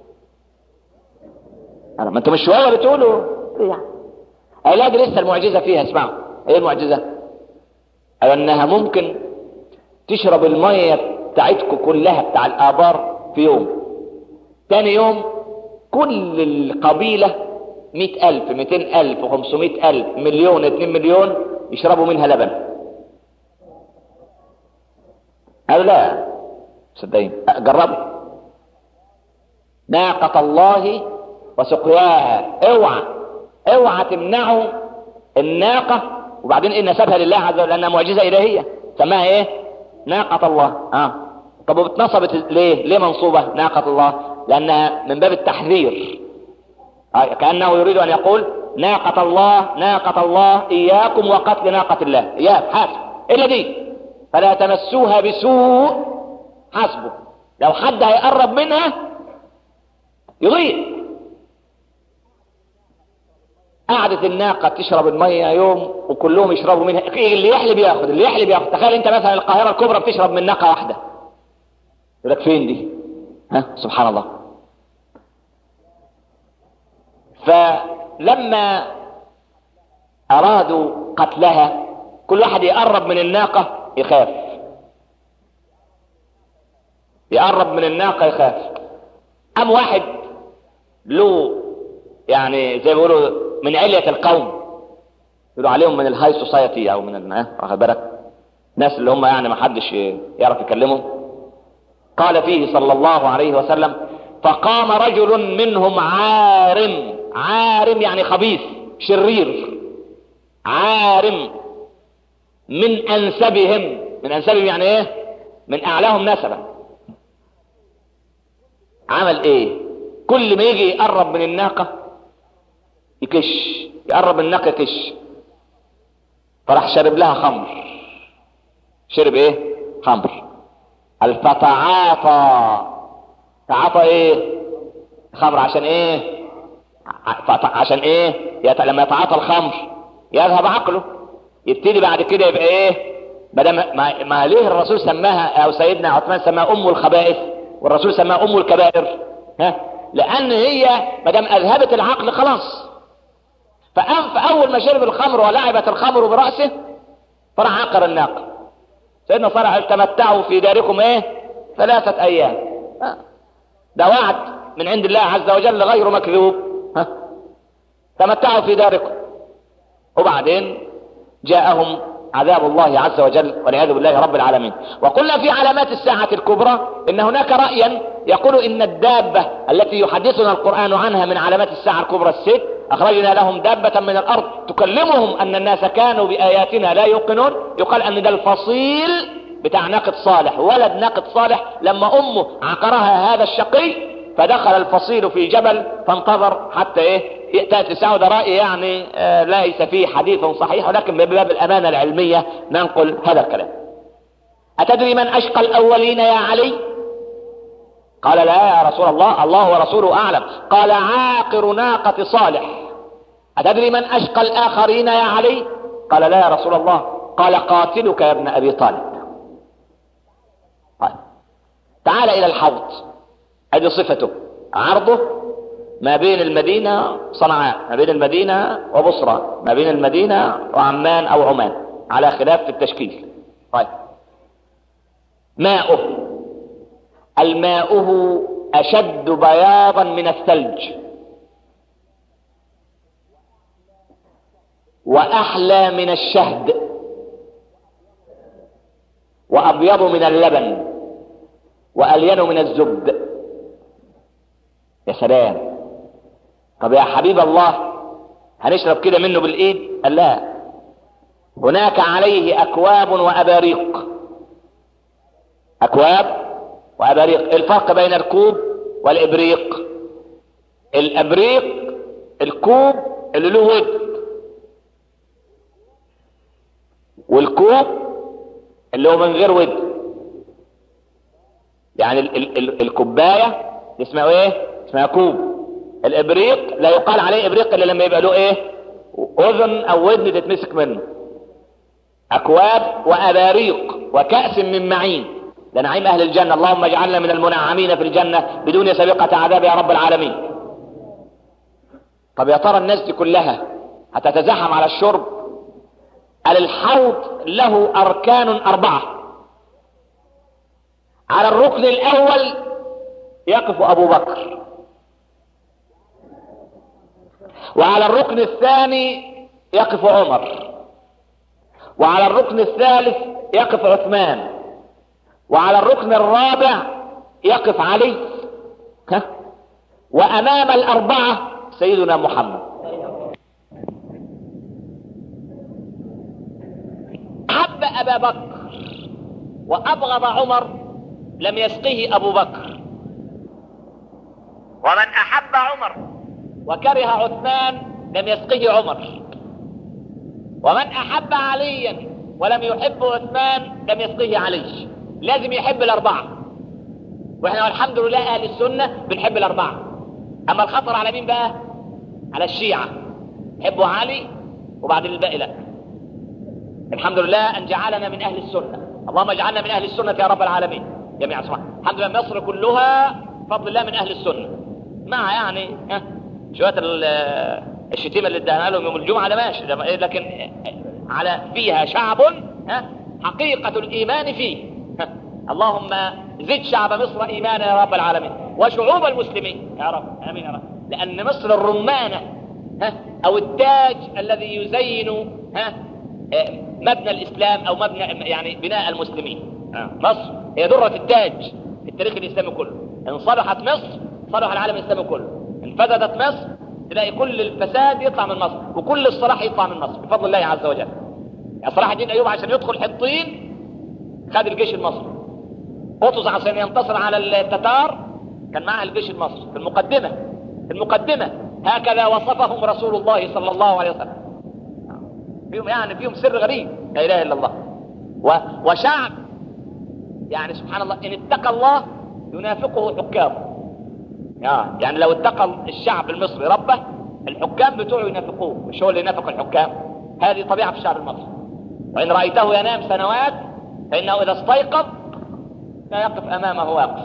قالوا ما انتم مش شويه بتقولوا ايه يعني؟ قالوا لا دي لسه المعجزه فيها. اسمعوا ايه المعجزه؟ قالوا انها ممكن تشرب الميه بتاعتكم كلها بتاع الابار في يوم، تاني يوم كل القبيله مئة الف مئتين الف وخمسمائة الف مليون اتنين مليون يشربوا منها لبن. قالوا لا صدقين جربوا. ناقة الله وسقياها، اوعى اوعى تمنعوا الناقة. وبعدين ان نسبها لله عز وجل لانها معجزة الهية، سماها ايه؟ ناقة الله. اه طب واتنصبت ليه؟ ليه منصوبة ناقة الله؟ لانها من باب التحذير. كأنه يريد أن يقول ناقة الله ناقة الله إياكم وقتل ناقة الله، إياك حاسب إلا دي فلا تمسوها بسوء، حسبه لو حد هيقرب منها يضيع. قعدت الناقة تشرب المية يوم وكلهم يشربوا منها، اللي يحلب ياخد اللي يحلب ياخد. تخيل انت مثلا القاهرة الكبرى بتشرب من ناقة واحدة، يقول لك فين دي؟ ها سبحان الله. فلما ارادوا قتلها كل واحد يقرب من الناقة يخاف، يقرب من الناقة يخاف. قام واحد له يعني زي ما بيقولوا من علية القوم، يقولوا عليهم من الهاي سوسايتي او من ها واخد بالك، ناس اللي هم يعني ما حدش يعرف يكلمهم. قال فيه صلى الله عليه وسلم: فقام رجل منهم عارم، عارم يعني خبيث شرير، عارم من انسبهم، من انسبهم يعني ايه؟ من اعلاهم نسبا. عمل ايه؟ كل ما يجي يقرب من الناقة يكش، يقرب من الناقة يكش. فراح شرب لها خمر. شرب ايه؟ خمر. فتعاطى، تعاطى ايه؟ خمر. عشان ايه؟ عشان ايه؟ يت... لما يتعاطى الخمر يذهب عقله، يبتدي بعد كده يبقى ايه؟ بدل ما... ما ليه الرسول سماها او سيدنا عثمان سماها ام الخبائث والرسول سماها ام الكبائر؟ ها؟ لان هي ما دام اذهبت العقل خلاص. فقام في اول ما شرب الخمر ولعبت الخمر براسه فراح عقر الناقه. سيدنا صالح: تمتعوا في داركم ايه؟ ثلاثه ايام. ده وعد من عند الله عز وجل غير مكذوب. ها؟ تمتعوا في داركم. وبعدين جاءهم عذاب الله عز وجل والعياذ بالله رب العالمين. وقلنا في علامات الساعة الكبرى ان هناك رأيا يقول ان الدابة التي يحدثنا القرآن عنها من علامات الساعة الكبرى الست: اخرجنا لهم دابة من الارض تكلمهم ان الناس كانوا بآياتنا لا يوقنون. يقال ان ده الفصيل بتاع ناقة صالح، ولد ناقة صالح لما امه عقرها هذا الشقي فدخل الفصيل في جبل فانتظر حتى ايه تأتي الساعة. ده رأي يعني آه ليس فيه حديث صحيح، ولكن بباب الأمانة العلمية ننقل هذا الكلام. أتدري من أشقى الأولين يا علي؟ قال: لا يا رسول الله، الله ورسوله أعلم. قال: عاقر ناقة صالح. أتدري من أشقى الآخرين يا علي؟ قال: لا يا رسول الله. قال: قاتلك يا ابن أبي طالب. طيب. تعال إلى الحوض. هذه صفته: عرضه ما بين المدينة صنعاء، ما بين المدينة وبصرى، ما بين المدينة وعمان أو عمان على خلاف في التشكيل. طيب. ماؤه، الماؤه أشد بياضا من الثلج وأحلى من الشهد وأبيض من اللبن وألين من الزبد. يا سلام. طب يا حبيب الله هنشرب كده منه بالايد؟ قال: لا، هناك عليه اكواب واباريق. اكواب واباريق. الفرق بين الكوب والابريق: الابريق الكوب اللي له ود، والكوب اللي هو من غير ود. يعني ال ال ال الكوبايه اسمها ايه؟ اسمها كوب. الابريق لا يقال عليه ابريق الا لما يبقى له ايه؟ اذن او ودن تتمسك منه. اكواب واباريق وكأس من معين. ده نعيم اهل الجنة. اللهم اجعلنا من المنعمين في الجنة بدون سابقة عذاب يا رب العالمين. طب يا ترى الناس دي كلها هتتزحم على الشرب؟ قال: الحوض له اركان اربعة. على الركن الاول يقف ابو بكر، وعلى الركن الثاني يقف عمر، وعلى الركن الثالث يقف عثمان، وعلى الركن الرابع يقف علي، ها؟ وامام الاربعة سيدنا محمد. حب ابا بكر وابغض عمر لم يسقه ابو بكر، ومن احب عمر وكره عثمان لم يسقه عمر، ومن أحب عليا ولم يحب عثمان لم يسقه علي. لازم يحب الأربعة، وإحنا والحمد لله أهل السنة بنحب الأربعة. أما الخطر على مين بقى؟ على الشيعة، يحبوا علي وبعد الباقي لا. الحمد لله أن جعلنا من أهل السنة، اللهم اجعلنا من أهل السنة يا رب العالمين جميعا. الحمد لله مصر كلها فضل الله من أهل السنة، مع يعني ها شوية الشتيمة اللي اداها لهم يوم الجمعة ده ماشي، لكن على فيها شعب ها حقيقة الإيمان فيه. ها اللهم زد شعب مصر إيمانا يا رب العالمين، وشعوب المسلمين يا رب، آمين يا رب. لأن مصر الرمانة ها أو التاج الذي يزين ها مبنى الإسلام أو مبنى يعني بناء المسلمين. مصر هي درة التاج في التاريخ الإسلامي كله. إن صلحت مصر صلح العالم الإسلامي كله، إن فسدت مصر تلاقي كل الفساد يطلع من مصر وكل الصلاح يطلع من مصر بفضل الله عز وجل. يعني صلاح الدين أيوب عشان يدخل حطين خد الجيش المصري، قطز عشان ينتصر على التتار كان معها الجيش المصري في المقدمة. في المقدمة هكذا وصفهم رسول الله صلى الله عليه وسلم. فيهم يعني فيهم سر غريب، لا إله إلا الله. وشعب يعني سبحان الله إن اتقى الله ينافقه حكامه. يعني لو اتقى الشعب المصري ربه الحكام بتوعه ينافقوه، مش هو اللي ينافق الحكام. هذه طبيعة في الشعب المصري. وإن رأيته ينام سنوات فإنه إذا استيقظ لا يقف أمامه واقف.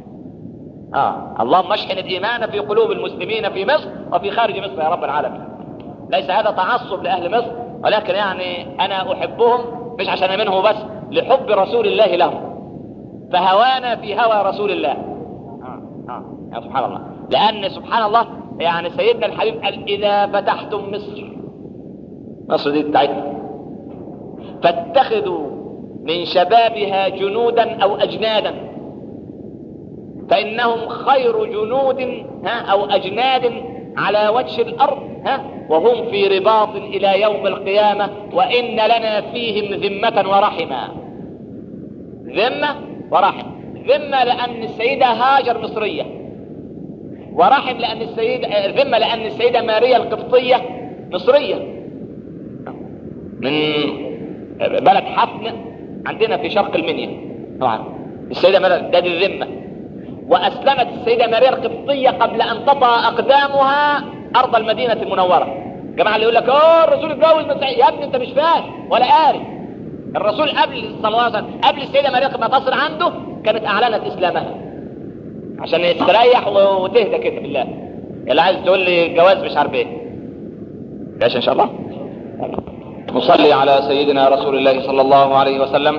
آه. اللهم اشحن الإيمان في قلوب المسلمين في مصر وفي خارج مصر يا رب العالمين. ليس هذا تعصب لأهل مصر، ولكن يعني أنا أحبهم مش عشان منه بس، لحب رسول الله لهم، فهوانا في هوى رسول الله. آه. آه. يا سبحان الله. لأن سبحان الله يعني سيدنا الحبيب قال إذا فتحتم مصر، مصر دي بتاعتنا، فاتخذوا من شبابها جنودا أو أجنادا، فإنهم خير جنود ها أو أجناد على وجه الأرض ها وهم في رباط إلى يوم القيامة، وإن لنا فيهم ذمة ورحمة. ذمة ورحم. ذمة لأن السيدة هاجر مصرية، ورحم لأن السيدة ذمة لأن السيدة ماريا القبطية مصرية من بلد حفن عندنا في شرق المنيا. طبعا السيدة ماريا ده دي الذمة. وأسلمت السيدة ماريا القبطية قبل أن تطأ أقدامها أرض المدينة المنورة. جماعة اللي يقول لك أوه الرسول اتجوز مسيحي، يا ابني أنت مش فاهم ولا قاري. الرسول قبل صلى الله عليه وسلم قبل السيدة ماريا ما تصل عنده كانت أعلنت إسلامها عشان يستريح وتهدى كده بالله. اللي عايز تقول لي الجواز مش عارف ايه ماشي ان شاء الله. نصلي على سيدنا رسول الله صلى الله عليه وسلم.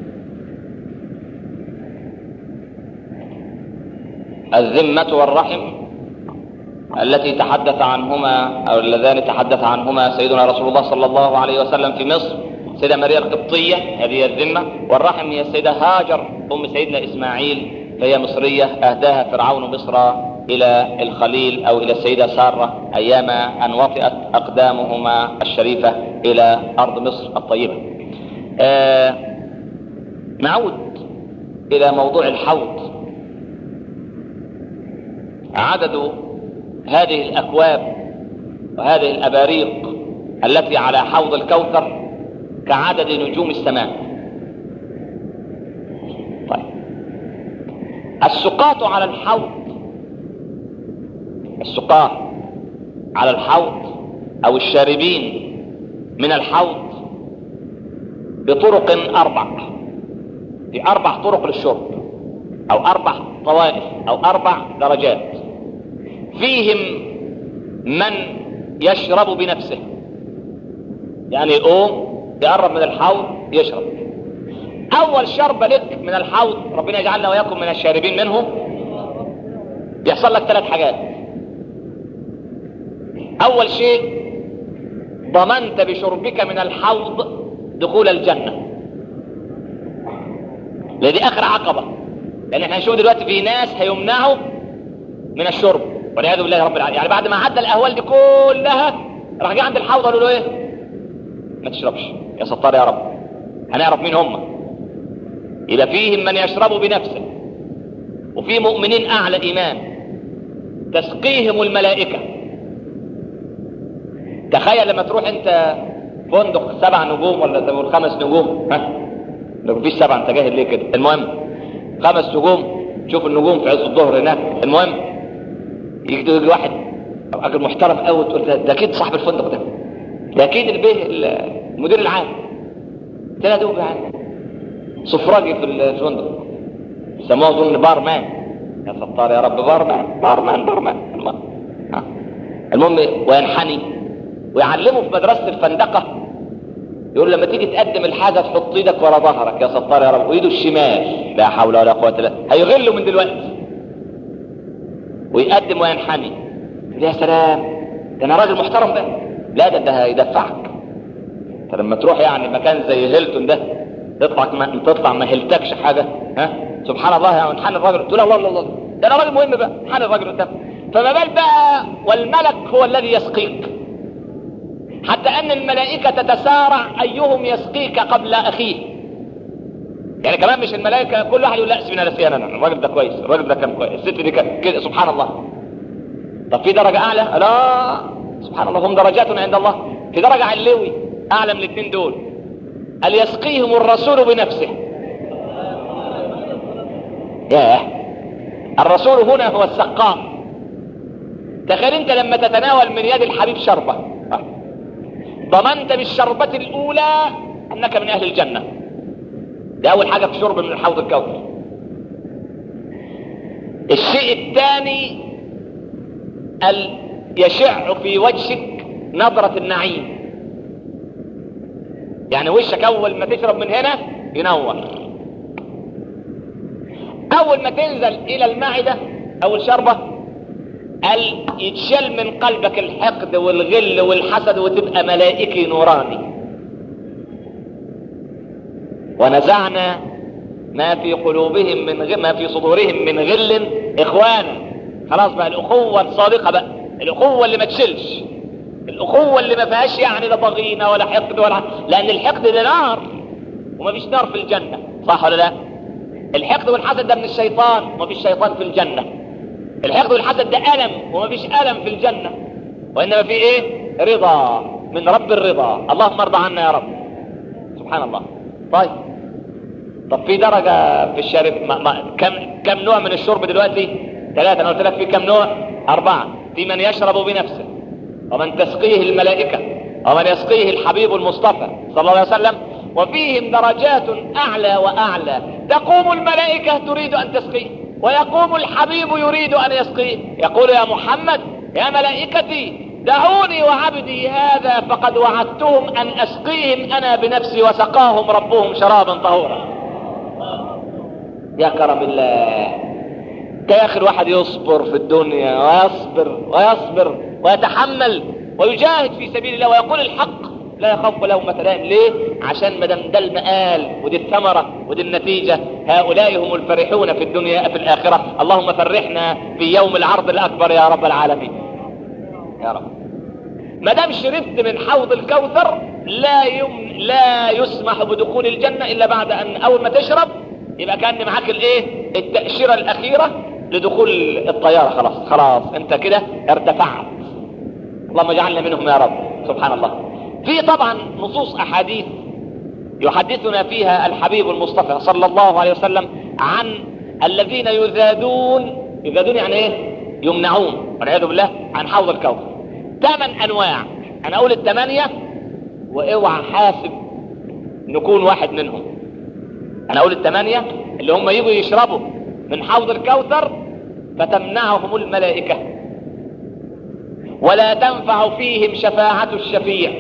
الذمة والرحم التي تحدث عنهما او اللذان تحدث عنهما سيدنا رسول الله صلى الله عليه وسلم في مصر، سيدة ماريا القبطية هذه الذمة، والرحم هي السيدة هاجر ام سيدنا اسماعيل فهي مصرية اهداها فرعون مصر الى الخليل او الى السيدة سارة ايام ان وطئت اقدامهما الشريفة الى ارض مصر الطيبة. آه نعود الى موضوع الحوض. عدد هذه الاكواب وهذه الاباريق التي على حوض الكوثر كعدد نجوم السماء. طيب السقاة على الحوض، السقاة على الحوض او الشاربين من الحوض بطرق اربع، في اربع طرق للشرب او اربع طوائف او اربع درجات. فيهم من يشرب بنفسه، يعني يقوم يقرب من الحوض يشرب. اول شرب لك من الحوض ربنا يجعلنا وياكم من الشاربين منه، يحصل لك ثلاث حاجات. اول شيء ضمنت بشربك من الحوض دخول الجنة، لدي اخر عقبة، لان احنا هنشوف دلوقتي في ناس هيمنعوا من الشرب والعياذ بالله رب العالمين. يعني بعد ما عدى الاهوال دي كلها راح جه عند الحوض قالوا له ايه؟ ما تشربش. يا ستار يا رب، هنعرف مين هم. يبقى فيهم من يشرب بنفسه، وفي مؤمنين اعلى ايمان تسقيهم الملائكة تخيل لما تروح انت فندق سبع نجوم ولا تقول خمس نجوم، ها لو مفيش سبعة انت جاهل ليه كده؟ المهم خمس نجوم، تشوف النجوم في عز الظهر هناك. المهم يجي يجي واحد راجل محترم قوي تقول ده, ده اكيد صاحب الفندق ده، ده اكيد البيه المدير العام. تلاقي دوب يعني صفراجي في الفندق سموه اظن بارمان، يا ستار يا رب، بارمان بارمان بارمان. المهم وينحني ويعلمه في مدرسة الفندقة، يقول لما تيجي تقدم الحاجة تحط ايدك ورا ظهرك يا ستار يا رب، وايده الشمال، لا حول ولا قوة الا بالله، هيغله من دلوقتي. ويقدم وينحني، يقول يا سلام ده انا راجل محترم ده، لا ده ده هيدفعك. فلما تروح يعني مكان زي هيلتون ده تطلع ما تطلع ما هلتكش حاجة، ها سبحان الله يا انحني الراجل، تقول الله الله الله ده انا راجل مهم بقى، انحني الراجل قدام. فما بال بقى والملك هو الذي يسقيك، حتى ان الملائكة تتسارع ايهم يسقيك قبل اخيه. يعني كمان مش الملائكة كل واحد يقول لا سيبنا لا سيبنا، الراجل ده كويس، الراجل ده كان كويس، الست دي كده، سبحان الله. طب في درجة اعلى؟ لا سبحان الله، هم درجات عند الله. في درجة علوي اعلى من الاثنين دول، قال يسقيهم الرسول بنفسه. ياه، الرسول هنا هو السقاء. تخيل انت لما تتناول من يد الحبيب شربة، ضمنت بالشربة الاولى انك من اهل الجنة. ده اول حاجة في شرب من الحوض الكوثر. الشيء الثاني ال يشع في وجهك نظرة النعيم، يعني وشك اول ما تشرب من هنا ينور. اول ما تنزل الى المعدة اول شربة قال يتشل من قلبك الحقد والغل والحسد وتبقى ملائكي نوراني. ونزعنا ما في قلوبهم من غ... ما في صدورهم من غل اخوانا. خلاص بقى الاخوة الصادقة بقى، الاخوة اللي ما تشلش، الاخوة اللي ما فيهاش يعني لا ضغينة ولا حقد ولا، لان الحقد ده نار وما فيش نار في الجنة، صح ولا لا؟ الحقد والحسد ده من الشيطان وما فيش شيطان في الجنة. الحقد والحسد ده ألم وما فيش ألم في الجنة، وإنما في إيه؟ رضا من رب الرضا. اللهم ارضى عنا يا رب، سبحان الله. طيب طب في درجة في الشرب، ما ما كم كم نوع من الشرب دلوقتي؟ ثلاثة. أنا قلت لك في كم نوع؟ أربعة. في من يشرب بنفسه، ومن تسقيه الملائكة، ومن يسقيه الحبيب المصطفى صلى الله عليه وسلم، وفيهم درجات أعلى وأعلى. تقوم الملائكة تريد أن تسقيه، ويقوم الحبيب يريد أن يسقيه، يقول يا محمد يا ملائكتي دعوني وعبدي هذا فقد وعدتهم أن أسقيهم أنا بنفسي، وسقاهم ربهم شرابا طهورا. يا كرم الله، يا أخي الواحد يصبر في الدنيا ويصبر ويصبر ويتحمل ويجاهد في سبيل الله ويقول الحق لا يخاف لومة لائم. ليه؟ عشان مدام ده المآل ودي الثمرة ودي النتيجة، هؤلاء هم الفرحون في الدنيا في الآخرة. اللهم فرحنا في يوم العرض الأكبر يا رب العالمين يا رب. مدام شربت من حوض الكوثر لا يم... لا يسمح بدخول الجنة إلا بعد أن أول ما تشرب يبقى كان معاك الايه؟ التأشيرة الأخيرة لدخول الطيارة. خلاص خلاص انت كده ارتفعت. اللهم اجعلنا منهم يا رب، سبحان الله. في طبعا نصوص احاديث يحدثنا فيها الحبيب المصطفى صلى الله عليه وسلم عن الذين يذادون. يذادون يعني ايه؟ يمنعون والعياذ بالله عن حوض الكوثر. ثمان انواع، انا اقول الثمانية واوعى حاسب نكون واحد منهم. انا اقول الثمانية اللي هم يجوا يشربوا من حوض الكوثر فتمنعهم الملائكة ولا تنفع فيهم شفاعة الشفيع.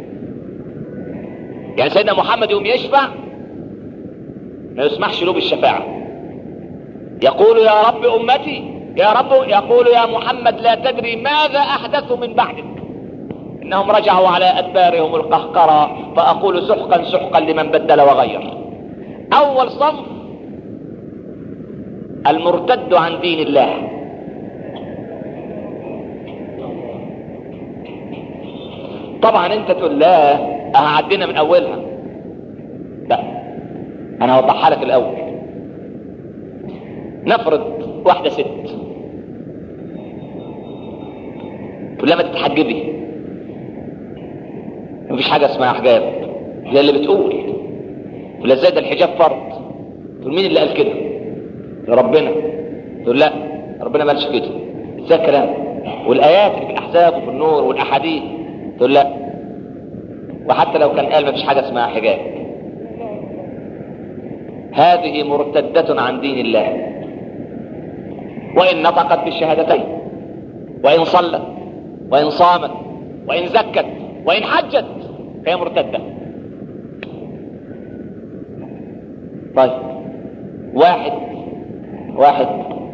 يعني سيدنا محمد يوم يشفع ما يسمحش له بالشفاعة، يقول يا رب أمتي، يا رب يقول يا محمد لا تدري ماذا أحدثوا من بعدك، إنهم رجعوا على أدبارهم القهقرة، فأقول سحقا سحقا لمن بدل وغير. أول صنف المرتد عن دين الله. طبعا انت تقول لا هعدينا من اولها، لا انا هوضحها لك الاول. نفرض واحدة ست تقول لها ما تتحجبي، مفيش حاجة اسمها حجاب زي اللي بتقول. ولا ازاي ده الحجاب فرض؟ تقول مين اللي قال كده؟ ربنا. تقول لا ربنا ما قالش كده. ازاي الكلام؟ والايات اللي في الاحزاب وفي النور والاحاديث. تقول لا، وحتى لو كان قال مفيش حاجة اسمها حجاب. هذه مرتدة عن دين الله، وإن نطقت بالشهادتين، وإن صلت، وإن صامت، وإن زكت، وإن حجت، هي مرتدة. طيب واحد واحد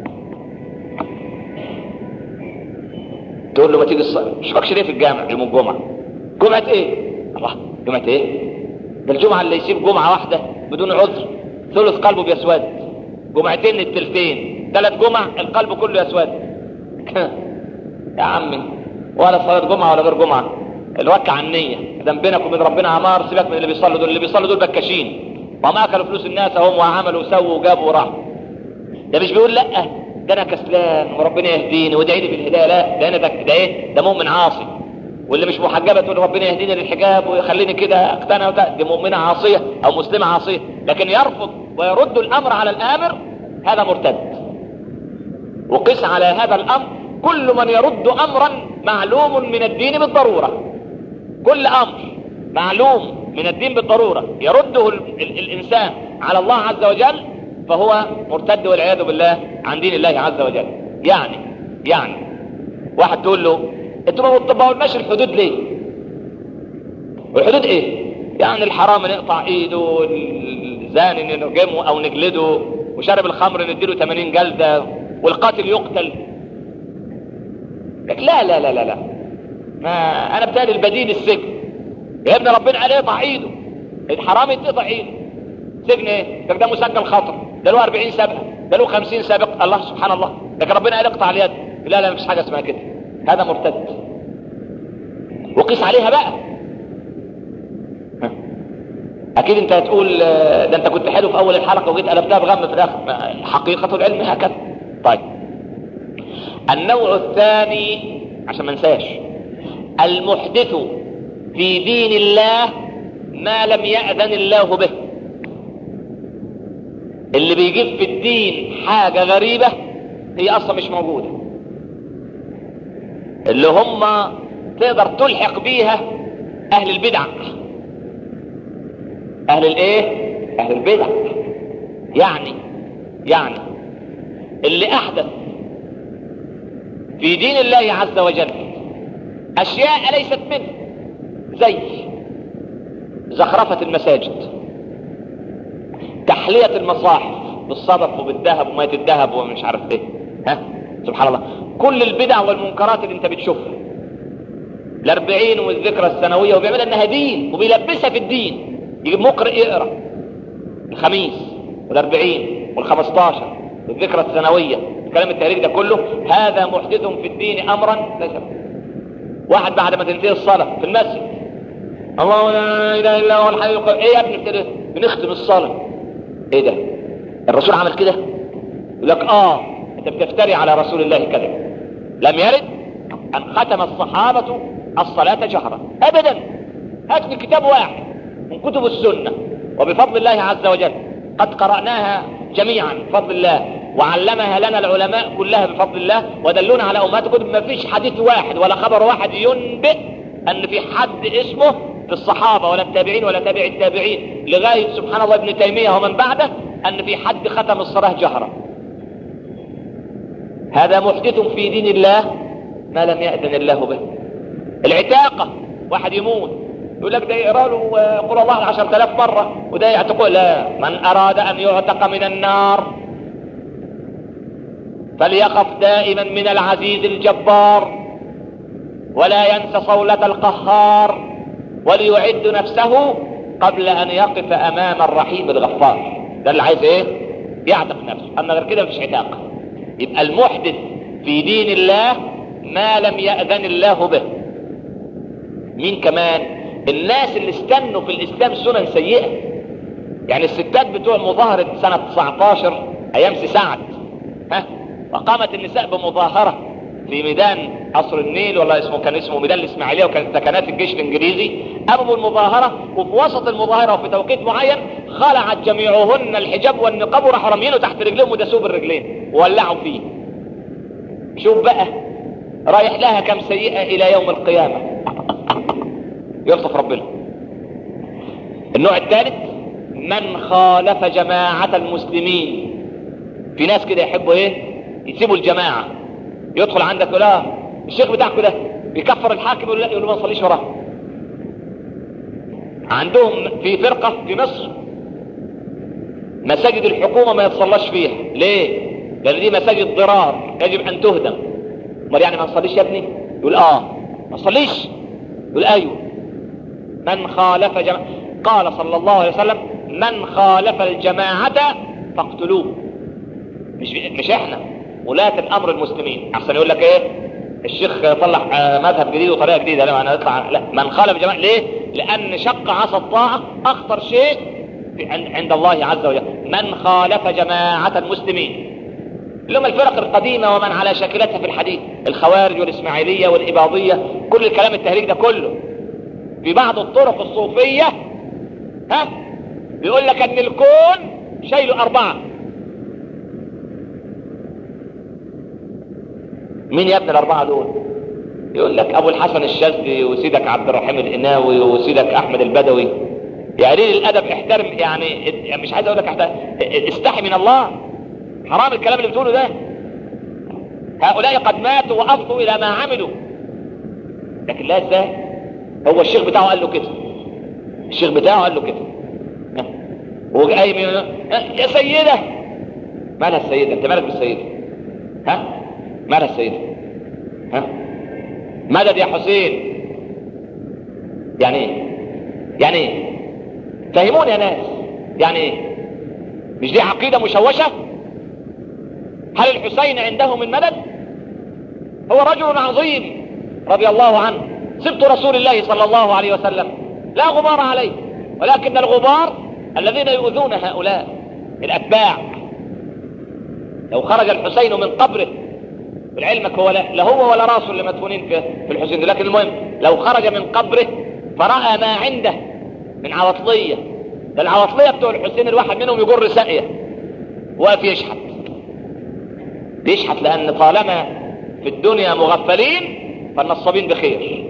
تقول له ما تيجي الصلاة، مش فاكش ليه في الجامع يوم الجمعة؟ جمعة ايه؟ الله، جمعة ايه؟ ده الجمعة اللي يسيب جمعة واحدة بدون عذر ثلث قلبه بيسود، جمعتين التلتين، ثلاث جمع القلب كله يسود. يا عمي ولا صلاة جمعة ولا غير جمعة، الوكع عن النية. دم بينك وبين ربنا عمار، سيبك من اللي بيصلوا دول، اللي بيصلوا دول بكاشين وما اكلوا فلوس الناس هم وعملوا وسووا وجابوا وراحوا. ده مش بيقول لا ده انا كسلان وربنا يهديني وادعي لي بالهدايه، لا ده انا ده, ده ايه؟ ده مؤمن عاصي. واللي مش محجبه تقول ربنا يهديني للحجاب ويخليني كده اقتنع وده، دي مؤمنه عاصيه او مسلمه عاصيه. لكن يرفض ويرد الامر على الامر، هذا مرتد. وقس على هذا الامر كل من يرد امرا معلوم من الدين بالضروره. كل امر معلوم من الدين بالضروره يرده ال ال الانسان على الله عز وجل فهو مرتد والعياذ بالله عن دين الله عز وجل. يعني يعني واحد تقول له انتوا ما بتطبقولناش الحدود ليه؟ والحدود ايه؟ يعني الحرام نقطع ايده، والزاني نرجمه او نجلده، وشارب الخمر نديله ثمانين جلده، والقاتل يقتل. لك لا لا لا لا لا ما انا بتالي البديل السجن. يا ابن ربنا قال اقطع ايده، الحرام يتقطع ايده. سجن ايه؟ ده مسجل خطر، ده له أربعين سابقه، ده له خمسين سابق. الله سبحان الله. لكن ربنا قال اقطع اليد. لا لا مفيش حاجه اسمها كده، هذا مرتد. وقيس عليها بقى. اكيد انت هتقول ده انت كنت حلو في اول الحلقه وجيت قلبتها بغم في الاخر. حقيقه العلم هكذا. طيب النوع الثاني عشان ما ننساش، المحدث في دين الله ما لم يأذن الله به. اللي بيجيب في الدين حاجة غريبة هي اصلا مش موجودة، اللي هم تقدر تلحق بيها اهل البدع. اهل الايه؟ اهل البدع. يعني يعني اللي احدث في دين الله عز وجل اشياء ليست منه، زي زخرفة المساجد، تحلية المصاحف بالصدف وبالذهب ومية الذهب ومش عارف ايه. ها سبحان الله. كل البدع والمنكرات اللي انت بتشوفها، الاربعين والذكرى السنوية، وبيعملها انها دين وبيلبسها في الدين. يجيب مقرئ يقرأ الخميس والاربعين والخمستاشر والذكرى السنوية، الكلام التهريج ده كله هذا محدث في الدين امرا ليس. واحد بعد ما تنتهي الصلاة في المسجد الله لا اله الا هو الحي القيوم، ايه يا ابني كده بنختم الصلاة؟ ايه ده؟ الرسول عمل كده؟ يقول لك اه انت بتفتري على رسول الله كذا. لم يرد ان ختم الصحابة الصلاة جهرا ابدا. هات لي كتاب واحد من كتب السنة وبفضل الله عز وجل قد قرأناها جميعا بفضل الله، وعلمها لنا العلماء كلها بفضل الله، ودلونا على امهات كتب. ما فيش حديث واحد ولا خبر واحد ينبئ ان في حد اسمه في الصحابة ولا التابعين ولا تابع التابعين لغاية سبحان الله ابن تيمية ومن بعده ان في حد ختم الصلاة جهرا. هذا محدث في دين الله ما لم يأذن الله به. العتاقة، واحد يموت يقول لك ده يقرأ له قل الله عشرة آلاف مرة وده يعتقه. لا، من اراد ان يعتق من النار فليخف دائما من العزيز الجبار ولا ينسى صولة القهار وليعد نفسه قبل ان يقف امام الرحيم الغفار. ده اللي عايز ايه؟ يعتق نفسه. اما غير كده مفيش عتاق. يبقى المحدث في دين الله ما لم يأذن الله به. مين كمان؟ الناس اللي استنوا في الاسلام سنن سيئة. يعني الستات بتوع مظاهرة سنة تسعتاشر ايام سعد، ها، وقامت النساء بمظاهرة في ميدان قصر النيل، ولا اسمه كان اسمه ميدان الاسماعيلية، وكانت سكنات الجيش الانجليزي قاموا بالمظاهرة، وفي وسط المظاهرة وفي توقيت معين خلعت جميعهن الحجاب والنقاب وراحوا رامينه تحت رجلهم ودسوه بالرجلين وولعوا فيه. شوف بقى رايح لها كم سيئة الى يوم القيامة. يلطف ربنا. النوع الثالث من خالف جماعة المسلمين. في ناس كده يحبوا ايه؟ يسيبوا الجماعة. يدخل عندك يقول اه الشيخ بتاعكم ده بيكفر الحاكم، يقول لا، يقول ما نصليش وراه. عندهم في فرقة في مصر مساجد الحكومة ما يتصلاش فيها. ليه؟ لان دي مساجد ضرار يجب ان تهدم. امال يعني ما نصليش يا ابني؟ يقول اه ما نصليش. يقول ايوه. من خالف جماعة، قال صلى الله عليه وسلم من خالف الجماعة فاقتلوه. مش مش احنا ولاة الامر المسلمين. احسن يقول لك ايه الشيخ طلع مذهب جديد وطريقة جديدة، لا انا اطلع. لا، من خالف الجماعة. ليه؟ لان شق عصا الطاعة اخطر شيء عند الله عز وجل. من خالف جماعة المسلمين اللي هم الفرق القديمة ومن على شاكلتها في الحديث، الخوارج والاسماعيلية والاباضية، كل الكلام التهريج ده كله. في بعض الطرق الصوفية ها بيقول لك ان الكون شايله اربعة. مين يا ابن الاربعة دول؟ يقول لك ابو الحسن الشاذلي وسيدك عبد الرحيم القناوي وسيدك احمد البدوي. يا قليل الادب احترم، يعني مش عايز اقول لك احترم، استحي من الله. حرام الكلام اللي بتقوله ده. هؤلاء قد ماتوا وافضوا الى ما عملوا. لكن لا، ازاي؟ هو الشيخ بتاعه قال له كده، الشيخ بتاعه قال له كده. هو جاي من يا سيدة. مالها السيدة؟ انت مالك بالسيدة؟ ها؟ مالها السيدة؟ ها؟ مدد يا حسين. يعني ايه؟ يعني ايه؟ فهموني يا ناس. يعني ايه؟ مش دي عقيدة مشوشة؟ هل الحسين عنده من مدد؟ هو رجل عظيم رضي الله عنه، سبط رسول الله صلى الله عليه وسلم، لا غبار عليه، ولكن الغبار الذين يؤذون هؤلاء الأتباع. لو خرج الحسين من قبره، بالعلمك هو لا, لا هو ولا راسه اللي مدفونين في الحسين، لكن المهم لو خرج من قبره فرأى ما عنده من عواطلية، ده العواطلية بتوع الحسين الواحد منهم يجر ساقية واقف يشحت يشحت لأن طالما في الدنيا مغفلين فالنصابين بخير،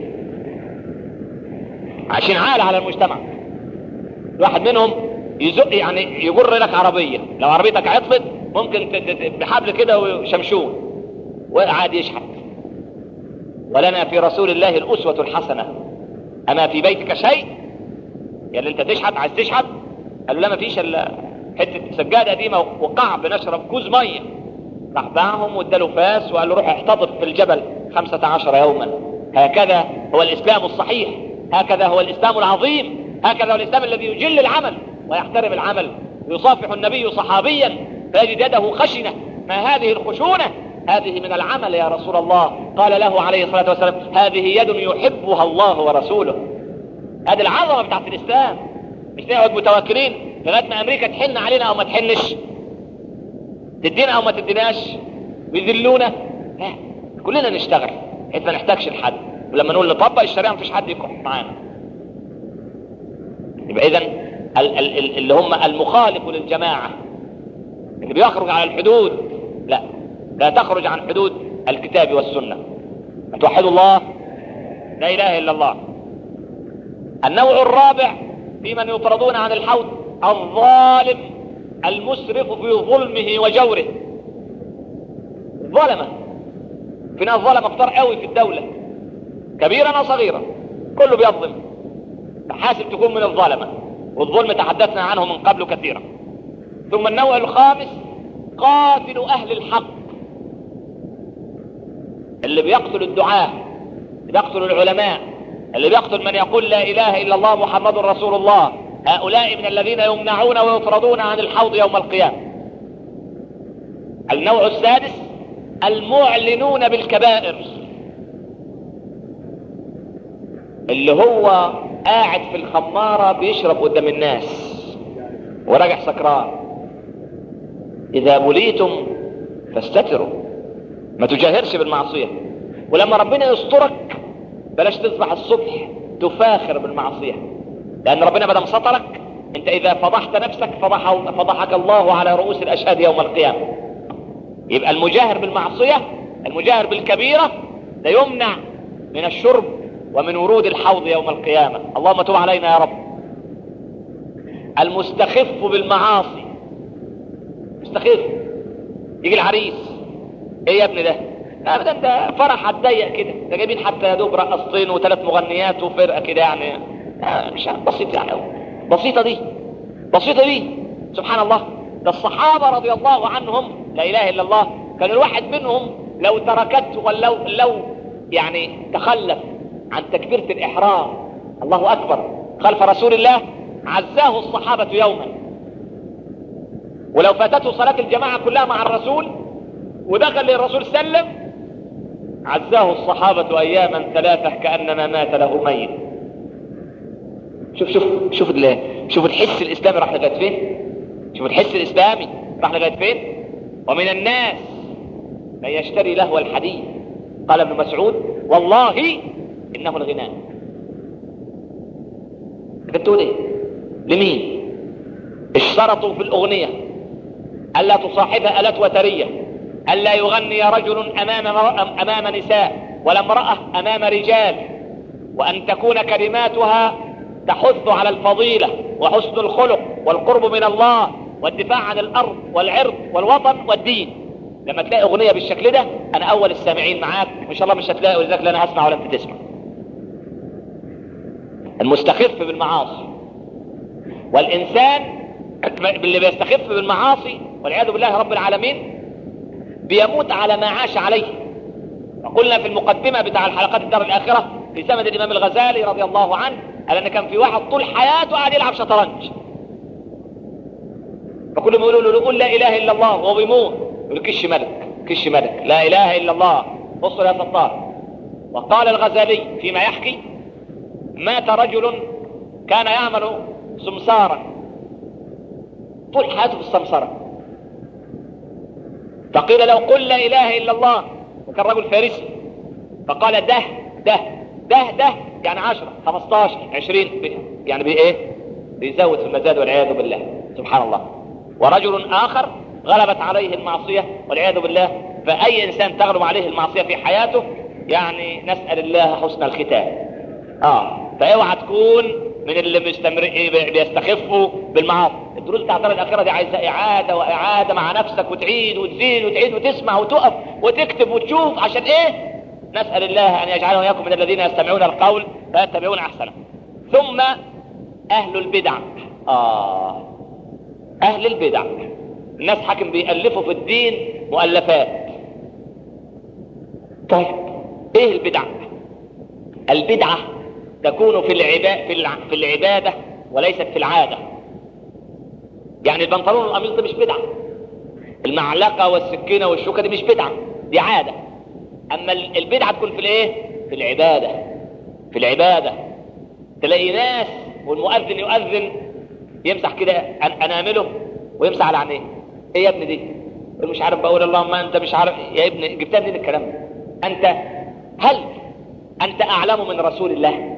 عشان عالة على المجتمع. الواحد منهم يزق، يعني يجر لك عربية، لو عربيتك عطلت ممكن بحبل كده وشمشون وقعد يشحت. ولنا في رسول الله الأسوة الحسنة. أما في بيتك شيء؟ يا اللي انت تشحت عايز تشحت؟ قال له لا، ما فيش الا حتة سجادة قديمة وقعب نشرب كوز مية. راح باعهم واداله فاس وقال له روح احتضر في الجبل خمسة عشر يوما. هكذا هو الإسلام الصحيح، هكذا هو الإسلام العظيم، هكذا هو الإسلام الذي يجل العمل ويحترم العمل. يصافح النبي صحابيا فيجد يده خشنة. ما هذه الخشونة؟ هذه من العمل يا رسول الله. قال له عليه الصلاة والسلام هذه يد يحبها الله ورسوله. هذه العظمة بتاعت الإسلام. مش نقعد متوكلين لغاية ما أمريكا تحن علينا أو ما تحنش، تدينا أو ما تديناش، ويذلونا. لا، كلنا نشتغل حيث ما نحتاجش لحد، ولما نقول نطبق الشريعة مفيش حد يكح معانا. يبقى إذن اللي هم المخالف للجماعة اللي بيخرج على الحدود، لا لا تخرج عن حدود الكتاب والسنة. توحدوا الله، لا إله إلا الله. النوع الرابع في من يطردون عن الحوض الظالم المسرف في ظلمه وجوره. ظلمة، في ناس ظلمة كتار قوي في الدولة، كبيرا وصغيرا، كله بيظلم. فحاسب تكون من الظلمة، والظلم تحدثنا عنه من قبل كثيرا. ثم النوع الخامس قاتل أهل الحق، اللي بيقتل الدعاة، اللي بيقتل العلماء، اللي بيقتل من يقول لا إله إلا الله محمد رسول الله. هؤلاء من الذين يمنعون ويطردون عن الحوض يوم القيامة. النوع السادس المعلنون بالكبائر، اللي هو قاعد في الخمارة بيشرب قدام الناس وراجع سكران. إذا بليتم فاستتروا، ما تجاهرش بالمعصية. ولما ربنا يسترك بلاش تصبح الصبح تفاخر بالمعصية، لأن ربنا بدل سطرك انت اذا فضحت نفسك فضح فضحك الله على رؤوس الاشهاد يوم القيامة. يبقى المجاهر بالمعصية المجاهر بالكبيرة لا يمنع من الشرب ومن ورود الحوض يوم القيامة. اللهم تب علينا يا رب. المستخف بالمعاصي، مستخف، يجي العريس، ايه يا ابني ده؟ ابدا ده فرح هتضيق كده، ده جايبين حتى يا دوب رقصتين وثلاث مغنيات وفرقه كده يعني آه مش بسيط يعني أوي. بسيطه دي بسيطه دي سبحان الله. ده الصحابه رضي الله عنهم لا اله الا الله كان الواحد منهم لو تركته ولو لو يعني تخلف عن تكبيره الاحرام الله اكبر خلف رسول الله عزاه الصحابه يوما، ولو فاتته صلاه الجماعه كلها مع الرسول ودخل للرسول سلم عزاه الصحابة أياما ثلاثة كأنما مات له ميت. شوف شوف شوف شوف الحس الإسلامي راح لغاية فين؟ شوف الحس الإسلامي راح لغاية فين؟ ومن الناس من يشتري لهو الحديث، قال ابن مسعود والله إنه الغناء. بتقول إيه؟ لمين؟ اشترطوا في الأغنية ألا تصاحب آلات وترية، ألا يغني رجل أمام, أمام نساء ولا امرأة أمام رجال، وأن تكون كلماتها تحث على الفضيلة وحسن الخلق والقرب من الله والدفاع عن الأرض والعرض والوطن والدين. لما تلاقي أغنية بالشكل ده أنا أول السامعين معاك إن شاء الله مش هتلاقي، ولذلك لا أنا هسمع ولا أنت تسمع. المستخف بالمعاصي، والإنسان اللي بيستخف بالمعاصي والعياذ بالله رب العالمين بيموت على ما عاش عليه. وقلنا في المقدمة بتاع الحلقات الدار الآخرة في زمن الإمام الغزالي رضي الله عنه قال أن كان في واحد طول حياته قاعد يلعب شطرنج، فكلهم يقولوا له قول لا إله إلا الله وهو بيموت يقول كش ملك كش ملك لا إله إلا الله بصوا يا سطار. وقال الغزالي فيما يحكي مات رجل كان يعمل سمسارا طول حياته في السمسرة، فقيل له قل لا إله إلا الله، وكان رجل فارسي، فقال ده ده ده ده يعني عشرة خمستاشر عشرين يعني بإيه بيزود في المزاد والعياذ بالله سبحان الله. ورجل آخر غلبت عليه المعصية والعياذ بالله، فأي إنسان تغلب عليه المعصية في حياته يعني نسأل الله حسن الختام. آه فاوعى تكون من اللي بيستخفوا بالمعاصي. الدروس بتاعت الأخيرة دي عايزة إعادة وإعادة مع نفسك، وتعيد وتزيد وتعيد وتسمع وتقف وتكتب وتشوف عشان إيه؟ نسأل الله أن يجعلنا وإياكم من الذين يستمعون القول فيتبعون أحسنه. ثم أهل البدع. آه أهل البدع الناس حكم بيألفوا في الدين مؤلفات. طيب إيه البدع؟ البدعة تكون في العبادة في العبادة وليست في العادة. يعني البنطلون والقميص ده مش بدعة، المعلقة والسكينة والشوكة دي مش بدعة، دي عادة. اما البدعة تكون في الايه؟ في العبادة. في العبادة تلاقي ناس والمؤذن يؤذن يمسح كده انامله ويمسح على عينيه. ايه يا ابني دي؟ مش عارف بقول اللهم انت مش عارف يا ابني جبتها منين الكلام ده؟ انت هل انت اعلم من رسول الله؟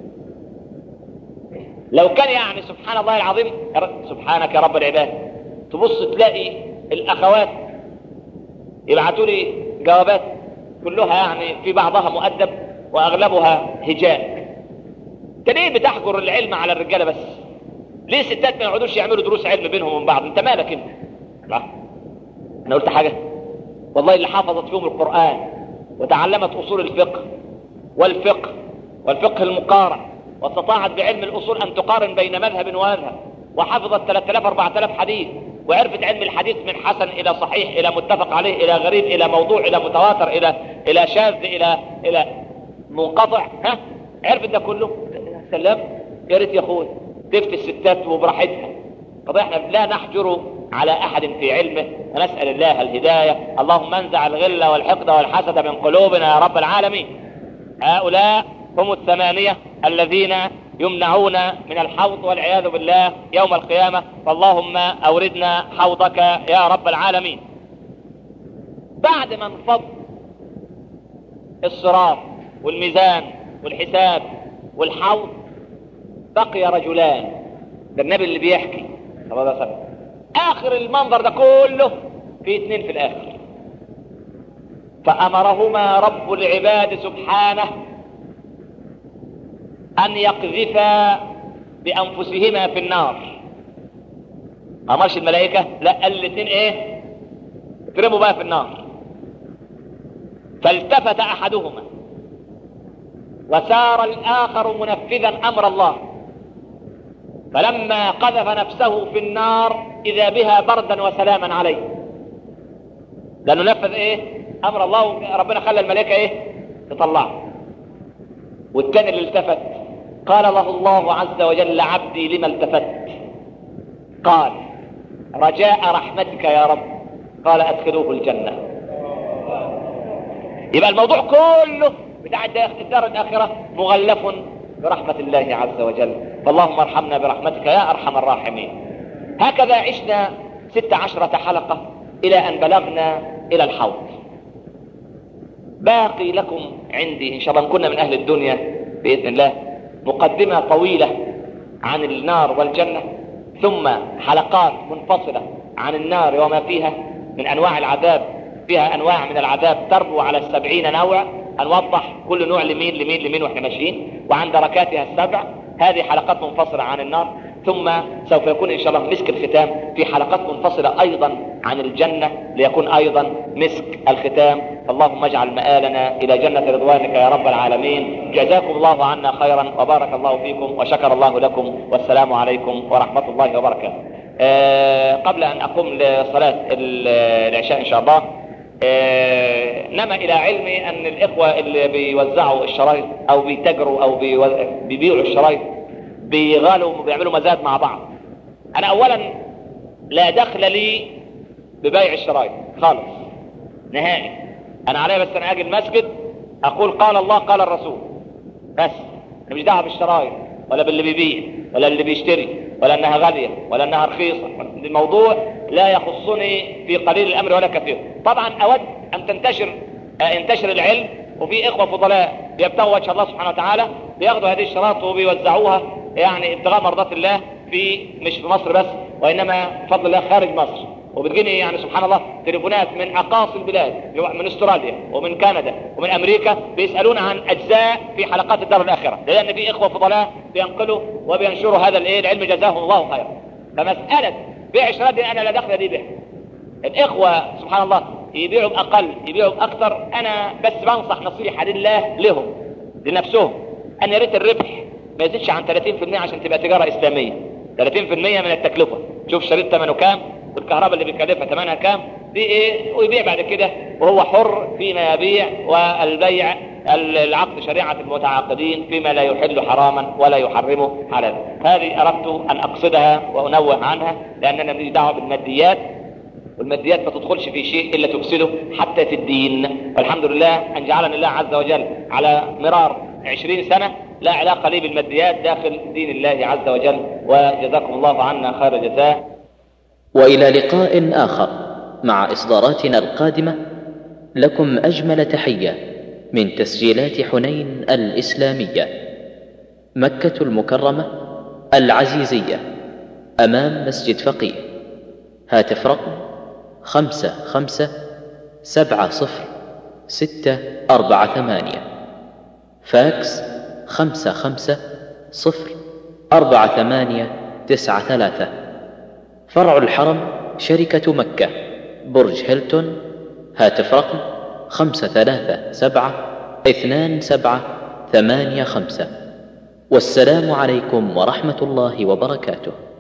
لو كان يعني سبحان الله العظيم سبحانك يا رب العباد تبص تلاقي الاخوات يبعثوا لي جوابات كلها يعني في بعضها مؤدب واغلبها هجاء. انت ليه بتحجر العلم على الرجاله بس؟ ليه الستات ما يقعدوش يعملوا دروس علم بينهم وبين بعض؟ انت مالك انت؟ لا انا قلت حاجه والله اللي حافظت فيهم القران وتعلمت اصول الفقه والفقه والفقه المقارن واستطاعت بعلم الأصول أن تقارن بين مذهب ومذهب وحفظت ثلاثة آلاف أربعة آلاف حديث وعرفت علم الحديث من حسن إلى صحيح إلى متفق عليه إلى غريب إلى موضوع إلى متواتر إلى إلى شاذ إلى إلى منقطع. ها عرفت ده كله؟ سلام يا ريت يا أخوي تفتي الستات وبراحتها. طب احنا لا نحجر على أحد في علمه ونسأل الله الهداية. اللهم انزع الغل والحقد والحسد من قلوبنا يا رب العالمين. هؤلاء هم الثمانية الذين يمنعون من الحوض والعياذ بالله يوم القيامة، فاللهم أوردنا حوضك يا رب العالمين. بعد ما انفض الصراط والميزان والحساب والحوض بقي رجلان. ده النبي اللي بيحكي صلى الله عليه وسلم. اخر المنظر ده كله في اثنين في الاخر، فامرهما رب العباد سبحانه ان يقذفا بانفسهما في النار. ما امرش الملائكه، لا قال الاثنين ايه؟ اترموا بقى في النار. فالتفت احدهما وسار الاخر منفذا امر الله، فلما قذف نفسه في النار اذا بها بردا وسلاما عليه، لانه نفذ ايه؟ امر الله، ربنا خلى الملائكه ايه؟ تطلعه. والثاني اللي التفت قال له الله عز وجل: عبدي لما التفت؟ قال: رجاء رحمتك يا رب. قال: ادخلوه الجنه. يبقى الموضوع كله بتاع الدار الاخره مغلف برحمه الله عز وجل، فاللهم ارحمنا برحمتك يا ارحم الراحمين. هكذا عشنا ست عشرة حلقه الى ان بلغنا الى الحوض. باقي لكم عندي ان شاء الله، كنا من اهل الدنيا باذن الله، مقدمه طويله عن النار والجنه، ثم حلقات منفصله عن النار وما فيها من انواع العذاب. فيها انواع من العذاب تربو على السبعين نوع، هنوضح كل نوع لمين لمين لمين واحنا ماشيين، وعن دركاتها السبع. هذه حلقات منفصله عن النار، ثم سوف يكون ان شاء الله مسك الختام في حلقات منفصله ايضا عن الجنه، ليكون ايضا مسك الختام. اللهم اجعل مآلنا الى جنه رضوانك يا رب العالمين. جزاكم الله عنا خيرا وبارك الله فيكم وشكر الله لكم، والسلام عليكم ورحمه الله وبركاته. أه قبل ان اقوم لصلاه العشاء ان شاء الله، أه نما الى علمي ان الاخوه اللي بيوزعوا الشرايط او بيتاجروا او بيبيعوا الشرايط بيغالوا وبيعملوا مزاد مع بعض. انا اولا لا دخل لي ببيع الشرايط خالص نهائي. انا علي بس انا اجي المسجد اقول قال الله قال الرسول بس، انا مش دعوه بالشرايط ولا باللي بيبيع ولا اللي بيشتري ولا انها غاليه ولا انها رخيصه. الموضوع لا يخصني في قليل الامر ولا كثير. طبعا اود ان تنتشر ينتشر العلم، وفي اخوه فضلاء بيبتغوا وجه الله سبحانه وتعالى بياخذوا هذه الشرايط وبيوزعوها يعني ابتغاء مرضات الله، في مش في مصر بس وانما بفضل الله خارج مصر. وبتجيني يعني سبحان الله تليفونات من اقاصي البلاد، من استراليا ومن كندا ومن امريكا، بيسالون عن اجزاء في حلقات الدار الاخره، لان في اخوه فضلاء بينقلوا وبينشروا هذا الايه العلم جزاهم الله خيرا. فمساله بيع الشرايط دي انا لا دخل لي بها. الاخوه سبحان الله يبيعوا باقل يبيعوا باكثر، انا بس بنصح نصيحه لله لهم لنفسهم ان يا ريت الربح ما يزيدش عن ثلاثين بالمئة عشان تبقى تجاره اسلاميه. ثلاثين بالمئة من التكلفه، شوف شريط ثمنه كام والكهرباء اللي بيكلفها ثمنها كام دي ايه، ويبيع بعد كده وهو حر فيما يبيع. والبيع العقد شريعه المتعاقدين فيما لا يحل حراما ولا يحرمه حلالا. هذه اردت ان اقصدها وانوه عنها، لاننا ماليش دعوه بالماديات، والماديات ما تدخلش في شيء الا تفسده حتى في الدين. والحمد لله ان جعلني الله عز وجل على مرار عشرين سنه لا علاقه لي بالماديات داخل دين الله عز وجل، وجزاكم الله عنا خير الجزاء. وإلى لقاء آخر مع إصداراتنا القادمة، لكم أجمل تحية من تسجيلات حنين الإسلامية، مكة المكرمة العزيزية، أمام مسجد فقيه. هاتف رقم خمسة خمسة سبعة صفر ستة أربعة ثمانية، فاكس خمسة خمسة صفر أربعة ثمانية تسعة ثلاثة. فرع الحرم شركة مكة، برج هيلتون. هاتف رقم خمسة ثلاثة سبعة اثنان سبعة ثمانية خمسة. والسلام عليكم ورحمة الله وبركاته.